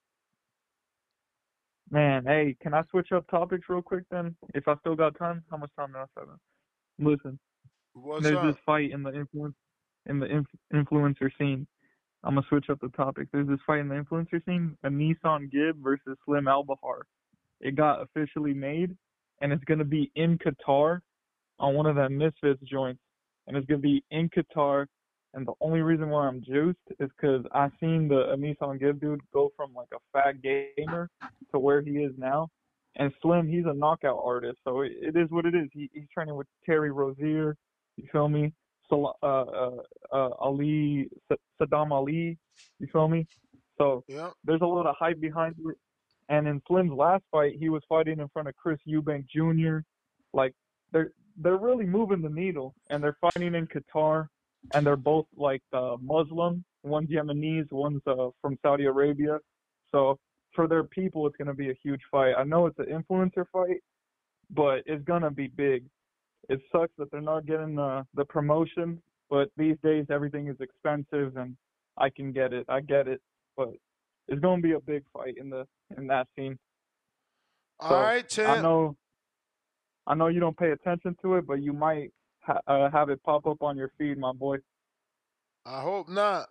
Man, hey, can I switch up topics real quick then? If I still got time, how much time do I have? Listen, What's there's this up? fight in the influence in the inf- influencer scene. I'm gonna switch up the topic. There's this fight in the influencer scene, a Nissan Gib versus Slim Albahar. It got officially made, and it's gonna be in Qatar on one of the Misfits joints, and it's gonna be in Qatar. And the only reason why I'm juiced is because I seen the Nissan Gib dude go from like a fat gamer to where he is now. And Slim, he's a knockout artist, so it, it is what it is. He, he's training with Terry Rozier. You feel me? So, uh, uh, uh, Ali, Saddam Ali. You feel me? So Yep. there's a lot of hype behind it. And in Slim's last fight, he was fighting in front of Chris Eubank Junior Like they're they're really moving the needle, and they're fighting in Qatar, and they're both like uh, Muslim. One's Yemenis, one's uh, from Saudi Arabia. So for their people, it's gonna be a huge fight. I know it's an influencer fight, but it's gonna be big. It sucks that they're not getting the the promotion, but these days everything is expensive, and I can get it. I get it, but it's gonna be a big fight in the in that scene. All So right, I champ. know I know you don't pay attention to it, but you might ha- uh, have it pop up on your feed, my boy. I hope not.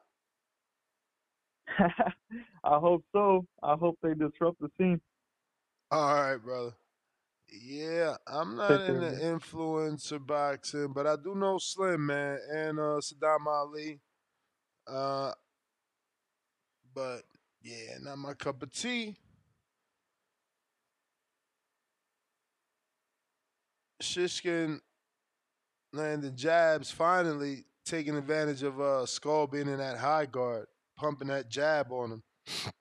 I hope so. I hope they disrupt the scene. All right, brother. Yeah, I'm not Take care, into man. influencer boxing, but I do know Slim, man, and uh, Saddam Ali. Uh, but yeah, not my cup of tea. Shishkin landing jabs, finally taking advantage of uh, Skull being in that high guard, pumping that jab on him.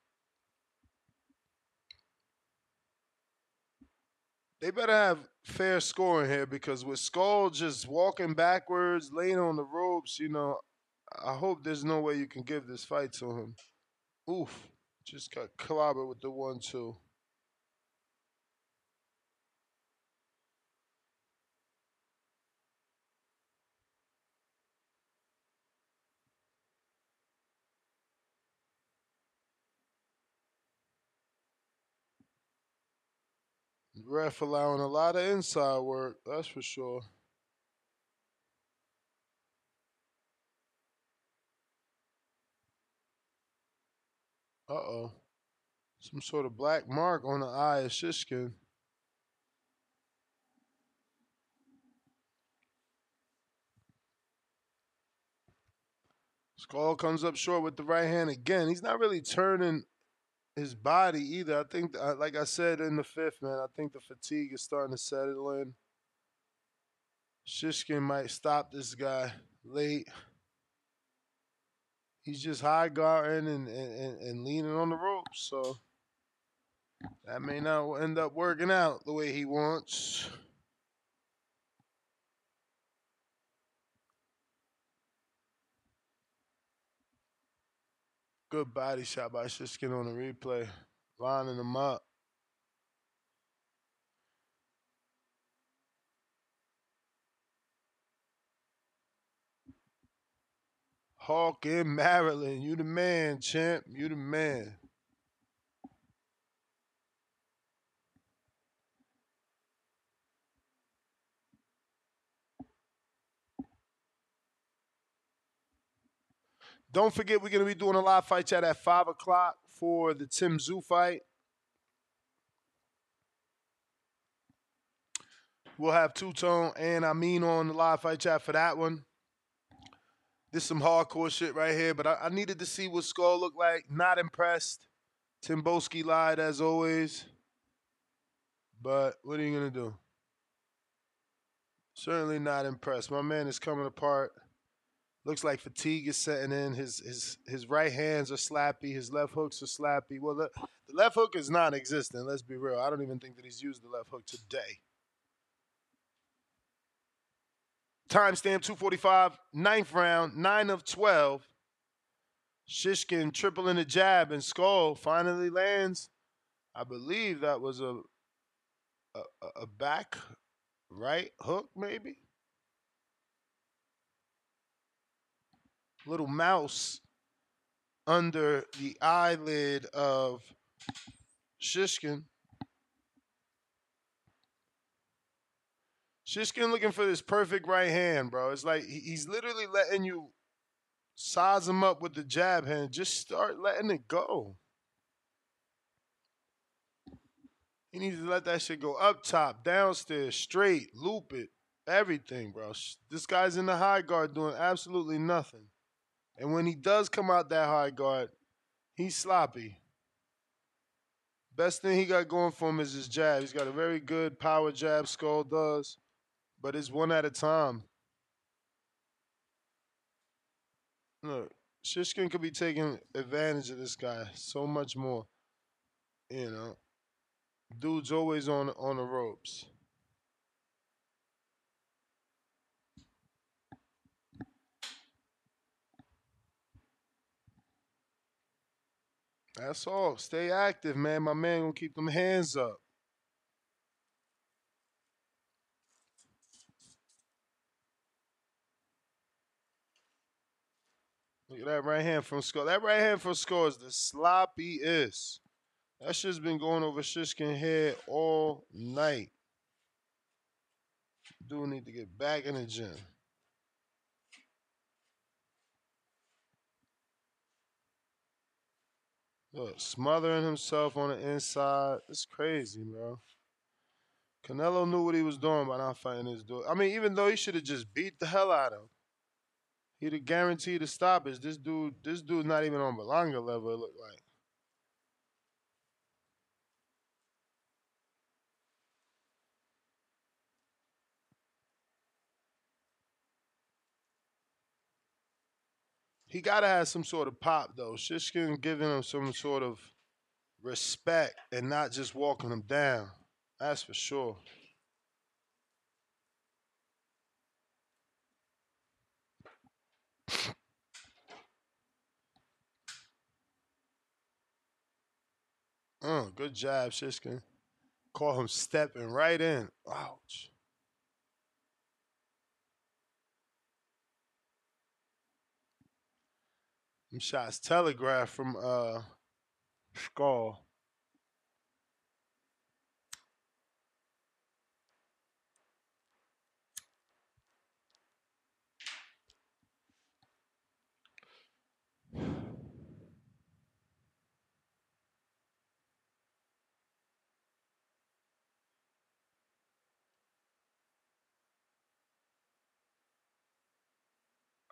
They better have fair scoring here because with Skull just walking backwards, laying on the ropes, you know, I hope there's no way you can give this fight to him. Oof. Just got clobbered with the one two. Ref allowing a lot of inside work, that's for sure. Uh-oh. Some sort of black mark on the eye of Shishkin. Skull comes up short with the right hand again. He's not really turning his body either. I think, uh, like I said in the fifth, man, I think the fatigue is starting to settle in. Shishkin might stop this guy late. He's just high guarding and, and, and leaning on the ropes, so that may not end up working out the way he wants. Good body shot by Shishkin on the replay, lining him up. Hawk in Maryland, you the man, champ. You the man. Don't forget, we're going to be doing a live fight chat at five o'clock for the Tim Tszyu fight. We'll have Two-Tone and Amin on the live fight chat for that one. This is some hardcore shit right here, but I, I needed to see what Skull looked like. Not impressed. Timboski lied as always. But what are you going to do? Certainly not impressed. My man is coming apart. Looks like fatigue is setting in. His his his right hands are slappy. His left hooks are slappy. Well, the, the left hook is non-existent. Let's be real. I don't even think that he's used the left hook today. Timestamp two forty-five, ninth round, nine of twelve. Shishkin tripling the jab, and Skull finally lands. I believe that was a a, a back right hook, maybe. Little mouse under the eyelid of Shishkin. Shishkin looking for this perfect right hand, bro. It's like he's literally letting you size him up with the jab hand. Just start letting it go. He needs to let that shit go up top, downstairs, straight, loop it, everything, bro. This guy's in the high guard doing absolutely nothing. And when he does come out that high guard, he's sloppy. Best thing he got going for him is his jab. He's got a very good power jab, Skull does, but it's one at a time. Look, Shishkin could be taking advantage of this guy so much more. You know, dude's always on on the ropes. That's all. Stay active, man. My man gonna keep them hands up. Look at that right hand from Skull. That right hand from Skull is the sloppiest. That shit's been going over Shishkin's head all night. Dude need to get back in the gym. Look, smothering himself on the inside. It's crazy, bro. Canelo knew what he was doing by not fighting this dude. I mean, even though he should have just beat the hell out of him, he'd have guaranteed a stoppage. This dude, this dude's not even on Berlanga level, it looked like. He got to have some sort of pop, though. Shishkin giving him some sort of respect and not just walking him down. That's for sure. Oh, good job, Shishkin. Call him stepping right in. Ouch. Them shots telegraphed from uh Skull.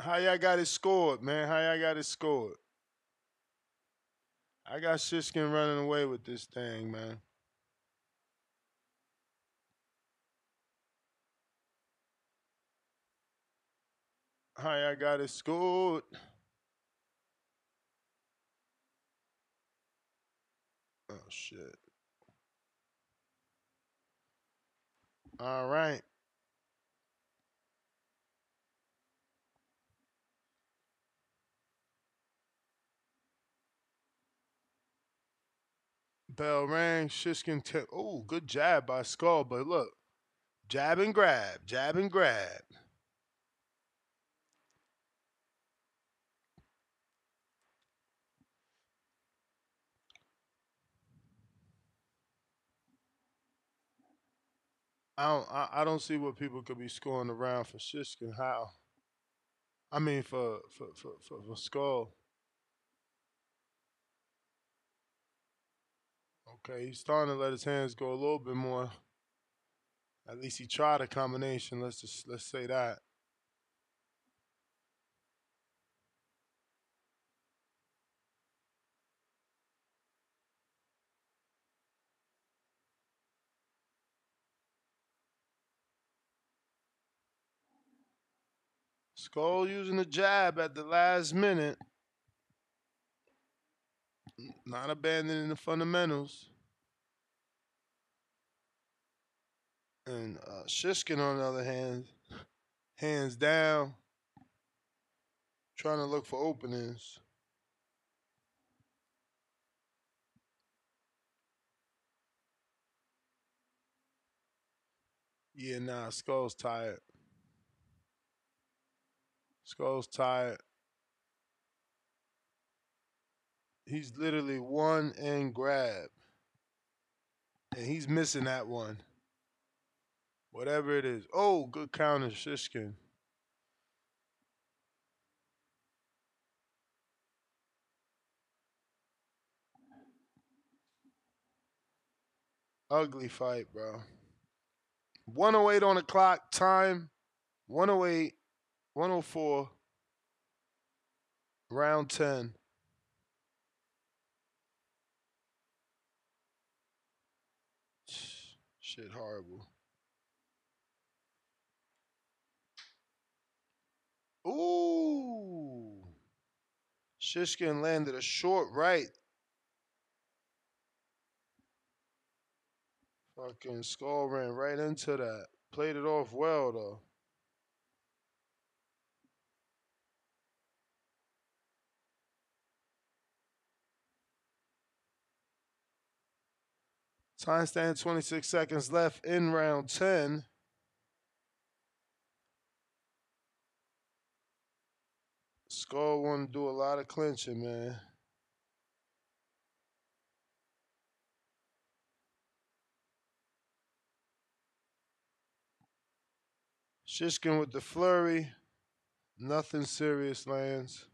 How y'all got it scored, man? How y'all got it scored? I got Shishkin running away with this thing, man. How y'all got it scored? Oh, shit. All right. Bell rang. Shishkin. T- oh, good jab by Skull. But look, jab and grab. Jab and grab. I don't. I, I don't see what people could be scoring around for Shishkin. How? I mean, for for for for, for Skull. Okay, he's starting to let his hands go a little bit more. At least he tried a combination. Let's just let's say that. Skull using the jab at the last minute. Not abandoning the fundamentals. And uh, Shishkin, on the other hand, hands down, trying to look for openings. Yeah, nah, Skull's tired. Skull's tired. He's literally one and grab. And he's missing that one. Whatever it is. Oh, good counter, Shishkin. Ugly fight, bro. one oh eight on the clock. Time one oh eight, one oh four. Round ten. Shit horrible. Ooh. Shishkin landed a short right. Fucking Skull ran right into that. Played it off well, though. Time stand twenty-six seconds left in round ten. Skull want to do a lot of clinching, man. Shishkin with the flurry. Nothing serious lands.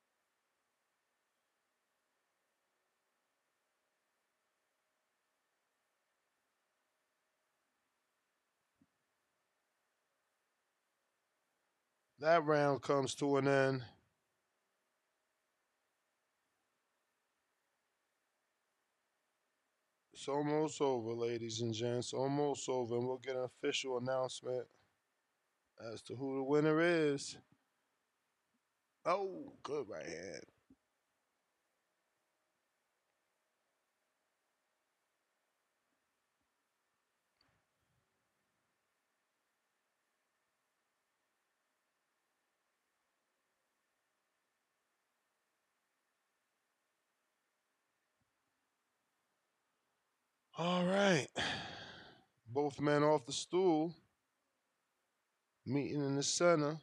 That round comes to an end. It's almost over, ladies and gents. Almost over. And we'll get an official announcement as to who the winner is. Oh, good right hand. All right. Both men off the stool. Meeting in the center.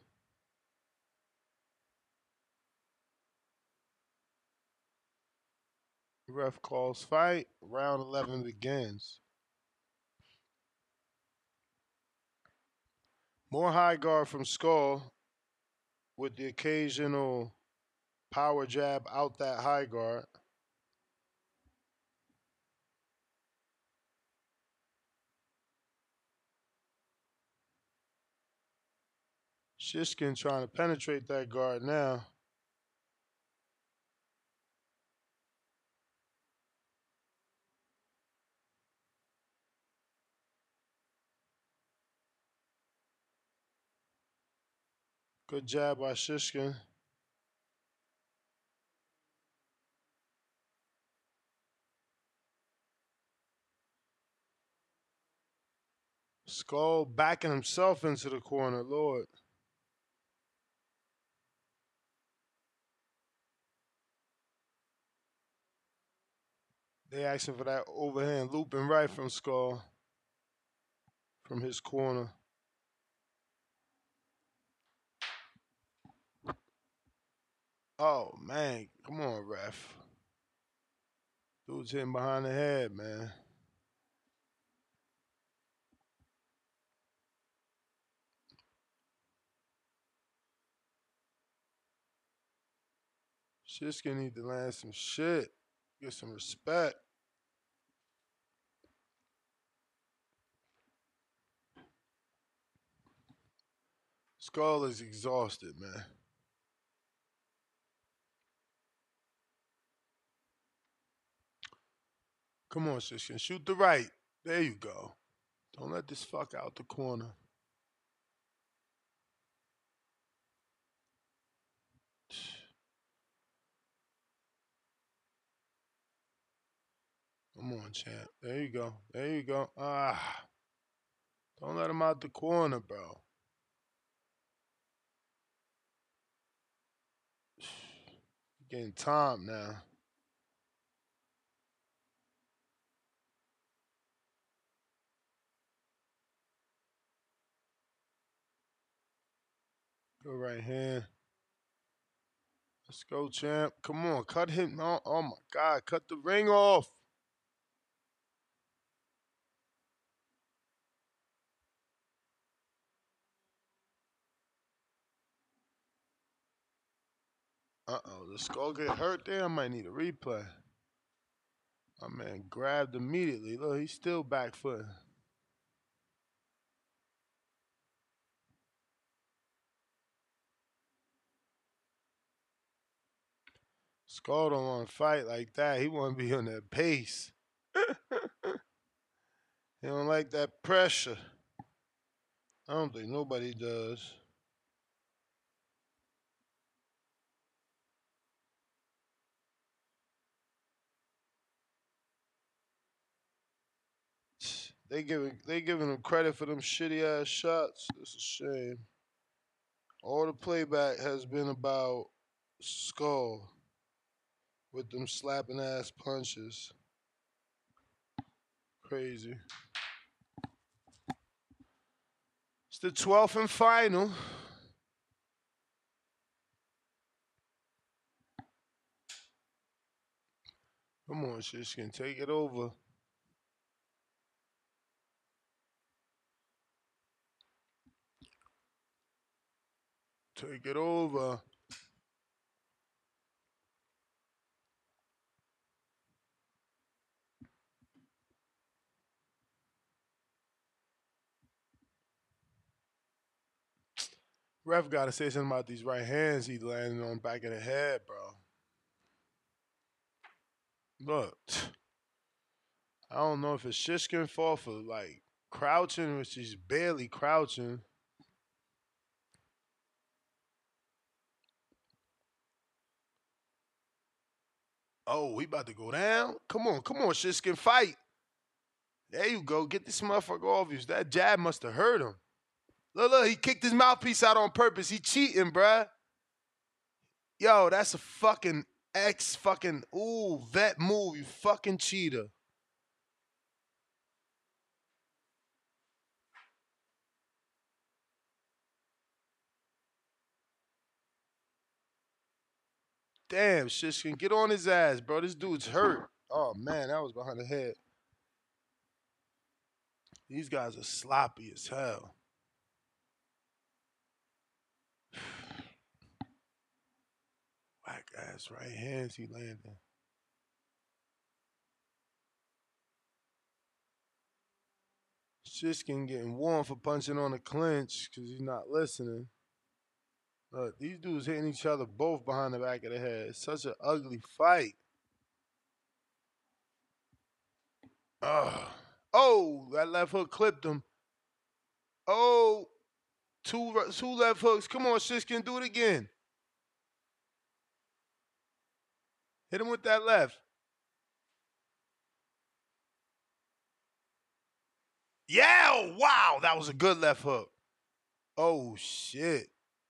Ref calls fight. Round eleven begins. More high guard from Skull with the occasional power jab out that high guard. Shishkin trying to penetrate that guard now. Good jab by Shishkin. Skull backing himself into the corner, Lord. They asking for that overhand looping right from Skull. From his corner. Oh, man. Come on, ref. Dude's hitting behind the head, man. Shishkin need to land some shit. Get some respect. Skull is exhausted, man. Come on, Shishkin. Shoot the right. There you go. Don't let this fuck out the corner. Come on, champ. There you go. There you go. Ah. Don't let him out the corner, bro. You're getting time now. Go right hand. Let's go, champ. Come on, cut him. Oh, oh my God, cut the ring off. Uh-oh, the Skull get hurt there? I might need a replay. My man grabbed immediately. Look, he's still back foot. Skull don't want to fight like that. He want to be on that pace. He don't like that pressure. I don't think nobody does. They giving they giving him credit for them shitty ass shots. It's a shame. All the playback has been about Skull with them slapping ass punches. Crazy. It's the twelfth and final. Come on, Shishkin, take it over. Take it over. Ref got to say something about these right hands he landing on back of the head, bro. Look. I don't know if it's Shishkin fault for, like, crouching, which he's barely crouching. Oh, we about to go down? Come on, come on, Shishkin, fight. There you go. Get this motherfucker off you. That jab must have hurt him. Look, look, he kicked his mouthpiece out on purpose. He cheating, bruh. Yo, that's a fucking ex fucking, ooh, vet move, you fucking cheater. Damn, Shishkin, get on his ass, bro. This dude's hurt. Oh, man, that was behind the head. These guys are sloppy as hell. Whack ass right hands he landing. Shishkin getting warm for punching on the clinch because he's not listening. Look, these dudes hitting each other both behind the back of the head. It's such an ugly fight. Ugh. Oh, that left hook clipped him. Oh, two, two left hooks. Come on, Shishkin, do it again. Hit him with that left. Yeah, oh, wow, that was a good left hook. Oh, shit.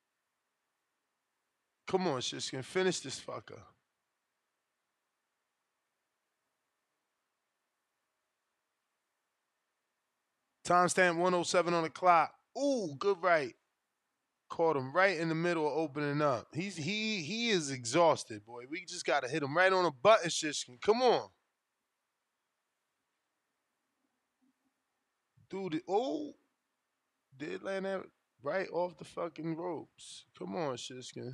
Come on, Shishkin, finish this fucker. Timestamp one oh seven on the clock. Ooh, good right. Caught him right in the middle of opening up. He's he he is exhausted, boy. We just gotta hit him right on the button, Shishkin. Come on. Dude, oh, did land that right off the fucking ropes. Come on, Shishkin.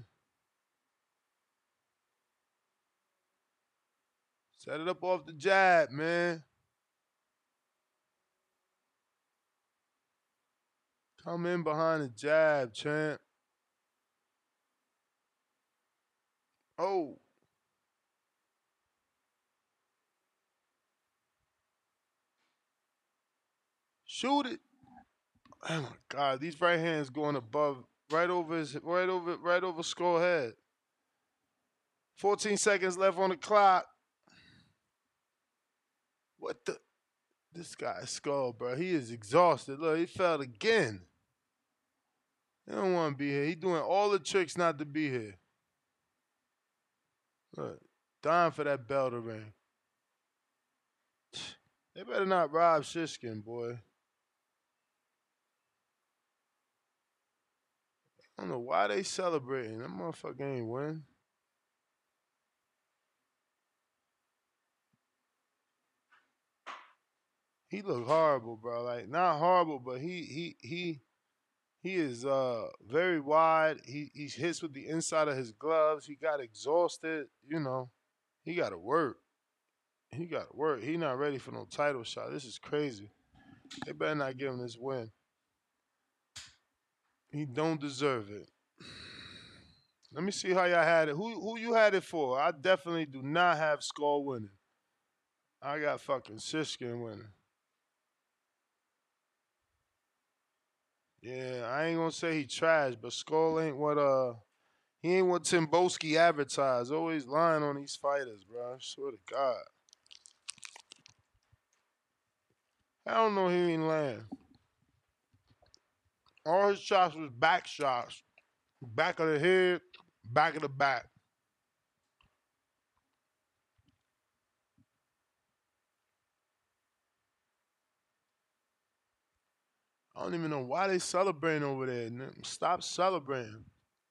Set it up off the jab, man. Come in behind the jab, champ. Oh. Shoot it. Oh my God, these right hands going above, right over his, right over, right over Skull head. fourteen seconds left on the clock. What the? This guy's Skull, bro. He is exhausted. Look, he fell again. He don't want to be here. He doing all the tricks not to be here. Look, dying for that bell to ring. They better not rob Shishkin, boy. I don't know why they celebrating. That motherfucker ain't win. He look horrible, bro. Like, not horrible, but he he he he is uh very wide. He he hits with the inside of his gloves. He got exhausted. You know, he got to work. He got to work. He not ready for no title shot. This is crazy. They better not give him this win. He don't deserve it. Let me see how y'all had it. Who who you had it for? I definitely do not have Skull winning. I got fucking Shishkin winning. Yeah, I ain't gonna say he trash, but Skull ain't what uh he ain't what Timboski advertised. Always lying on these fighters, bro. I swear to God. I don't know he ain't land. All his shots was back shots. Back of the head, back of the back. I don't even know why they celebrating over there. Stop celebrating.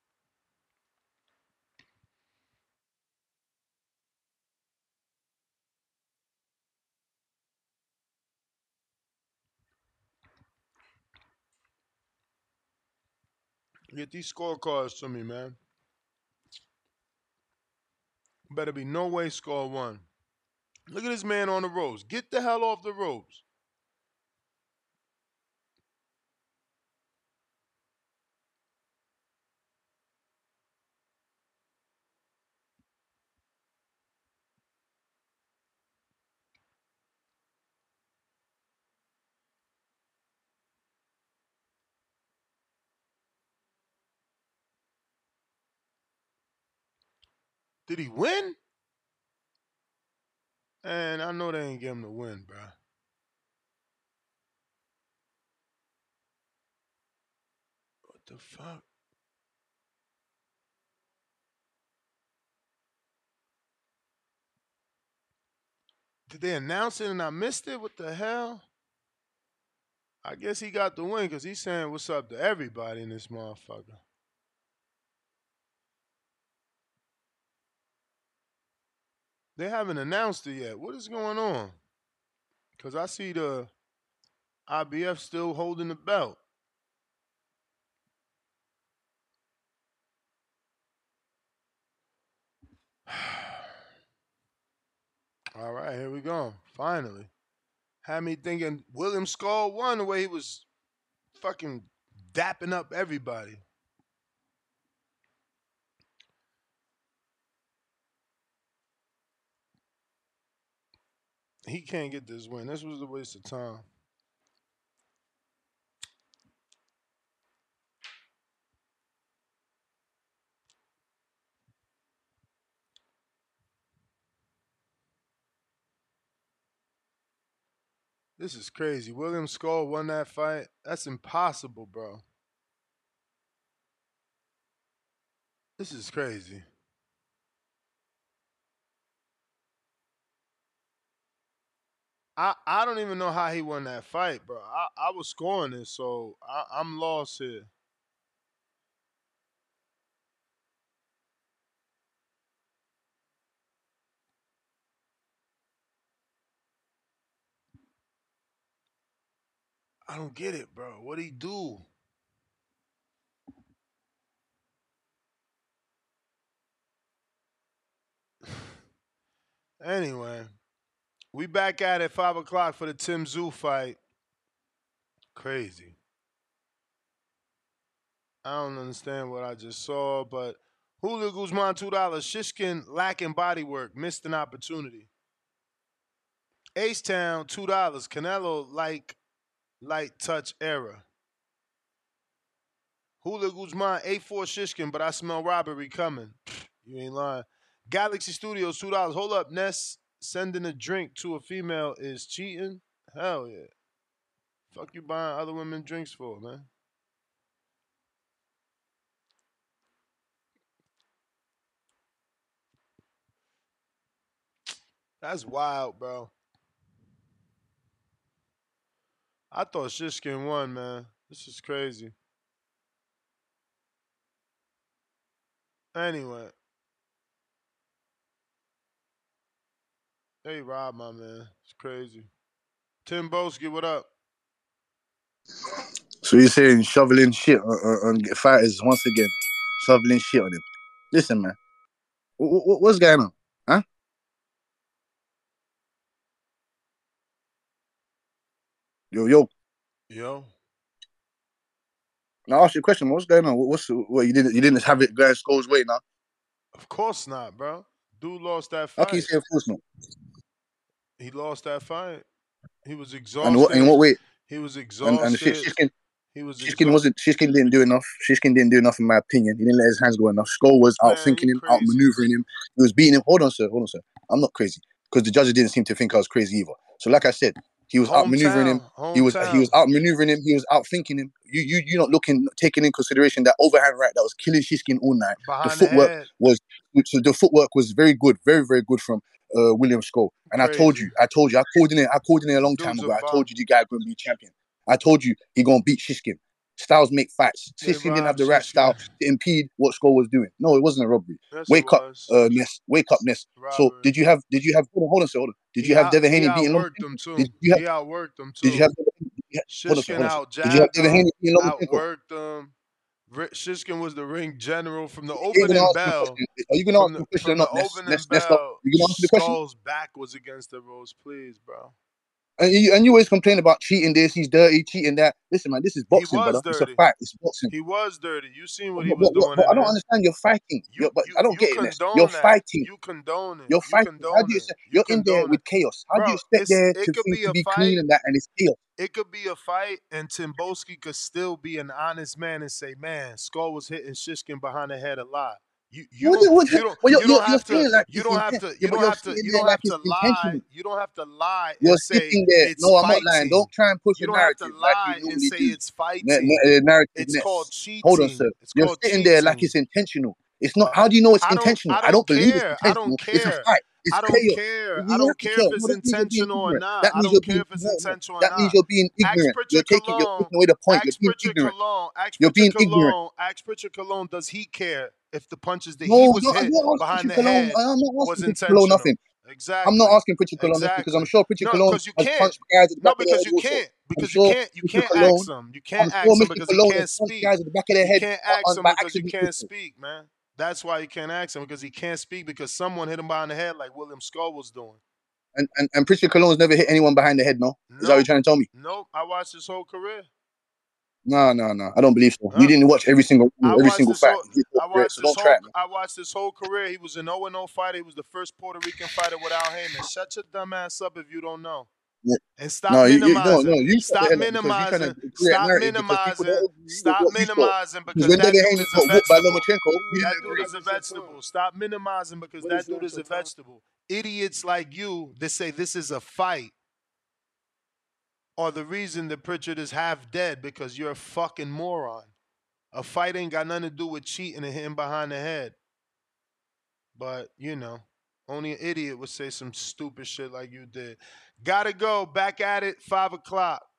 Get these scorecards to me, man. Better be no way score one. Look at this man on the ropes. Get the hell off the ropes. Did he win? And I know they ain't give him the win, bro. What the fuck? Did they announce it and I missed it? What the hell? I guess he got the win because he's saying what's up to everybody in this motherfucker. They haven't announced it yet. What is going on? Because I see the I B F still holding the belt. All right, here we go. Finally. Had me thinking William Skull won the way he was fucking dapping up everybody. He can't get this win. This was a waste of time. This is crazy. William Skull won that fight. That's impossible, bro. This is crazy. I, I don't even know how he won that fight, bro. I, I was scoring this, so I, I'm lost here. I don't get it, bro. What'd he do? Anyway, we back at it five o'clock for the Tim Tszyu fight. Crazy. I don't understand what I just saw, but Julio Guzman two dollars. Shishkin lacking body work, missed an opportunity. Ace Town two dollars. Canelo like light touch error. Julio Guzman eight four Shishkin, but I smell robbery coming. You ain't lying. Galaxy Studios two dollars. Hold up, Ness. Sending a drink to a female is cheating? Hell yeah. Fuck you buying other women drinks for, man? That's wild, bro. I thought Shishkin won, man. This is crazy. Anyway. Hey, Rob, my man. It's crazy. Tim Boski, what up? So you're saying shoveling shit on, on, on fighters once again, shoveling shit on him. Listen, man, w- w- what's going on, huh? Yo, yo. Yo. Now, ask you a question. What's going on? What's what? You didn't you didn't have it going Skull's way now? Of course not, bro. Dude lost that fight. How can you say of course not? He lost that fight. He was exhausted. And what? In what way? He was exhausted. And, and shit, Shishkin, he was Shishkin wasn't. Shishkin didn't do enough. Shishkin didn't do enough, in my opinion. He didn't let his hands go enough. Skull was out thinking him, out maneuvering him. He was beating him. Hold on, sir. Hold on, sir. I'm not crazy because the judges didn't seem to think I was crazy either. So, like I said, he was out maneuvering him. He was he was out maneuvering him. He was out thinking him. You you you not looking taking in consideration that overhand right that was killing Shishkin all night. Behind the footwork the was so the footwork was very good, very very good from uh, William Skull. And Crazy. I told you, I told you, I called in it. I called in it a long time Dude's ago. I told you the guy going to be champion. I told you he gonna beat Shishkin. Styles make fights. Shishkin didn't have the right Shishkin. style to impede what Skull was doing. No, it wasn't a robbery. Yes, wake up, uh, Ness. Wake up, Ness. Robbery. So did you have? Did you have? Hold on, hold on, sir, hold on. Did he you have out, Devin Haney beating Lomachenko? Him too. Did you have? He outworked him too. Did you have? Shishkin out Did you have Devin Haney beating Lomachenko? Outworked him. Shishkin was the ring general from the opening bell. Are you gonna ask the question or not? Ness, Ness, Ness, stop. You gonna answer the question? Skull's back was against the ropes, please, bro. And you, and you always complain about cheating this, he's dirty, cheating that. Listen, man, this is boxing, brother. Dirty. It's a fight. It's boxing. He was dirty. You seen what but, he was but, doing. But I don't there. understand. You're fighting. You, you're, but you, I don't you get it. Ness. that. You're fighting. You condone it. You're fighting. You How do you say? You You're in there it. with chaos. How Bro, do you expect there to, could be, be to be fight. clean and that, and it's chaos? It could be a fight, and Tim Boski could still be an honest man and say, "Man, Skull was hitting Shishkin behind the head a lot." You you what, don't, what, you don't, well, you you're, don't you're, have you're to like you don't have to you yeah, don't have to you don't like have to lie you don't have to lie you're and say there. it's no I'm fighting. not lying. Don't try and push you a don't narrative have to lie like you and say do. it's fighting. Na- na- narrative it's called cheating. Hold on, sir. It's you're sitting there like it's intentional. It's not. How do you know it's I don't, intentional? I don't, I don't care. believe it's intentional. I don't care. It's a fight. It's I don't chaos. care. You I don't care. care if it's no, intentional or not. That I means don't you're care being if it's ignorant. intentional or That not. means you're being ignorant. You're taking, you're taking away the point. Ask You're being Pritchard ignorant. Cologne. Ask You're being Pritchard ignorant. Cologne. Ask Pritchard Cologne. Does he care if the punches that no, he was no, hit no, behind the Cologne. head I'm not was asking intentional? Cologne nothing. Exactly. I'm not asking Pritchard Cologne exactly. because I'm sure Pritchard no, Cologne you has can't. punched guys at the no, back of because their head you also. can't. Because sure you can't. You Pritchard can't Cologne, ask him. You can't I'm ask sure him Mister because Cologne he can't has punched speak. guys at the back of their You head can't ask on, him by because you accident. can't speak, man. That's why you can't ask him because he can't speak because someone hit him behind the head like William Skull was doing. And and, and Pritchard Cologne's never hit anyone behind the head, no? Is nope. that what you're trying to tell me? Nope. I watched his whole career. No, no, no. I don't believe so. Huh? We didn't watch every single I every single fight. Whole, I watched so this don't whole. try it, man. I watched this whole career. He was an oh and oh fighter. He was the first Puerto Rican fighter without Heyman. Shut your dumb ass up if you don't know. Yeah. And stop no, minimizing. You, you, no, you stop minimizing. Stop minimizing. Stop minimizing because that dude is a vegetable. That dude is a vegetable. Stop minimizing because that dude is a vegetable. Idiots like you that say this is a fight are the reason that Pritchard is half dead because you're a fucking moron. A fight ain't got nothing to do with cheating and hitting behind the head. But, you know, only an idiot would say some stupid shit like you did. Gotta go. Back at it, five o'clock.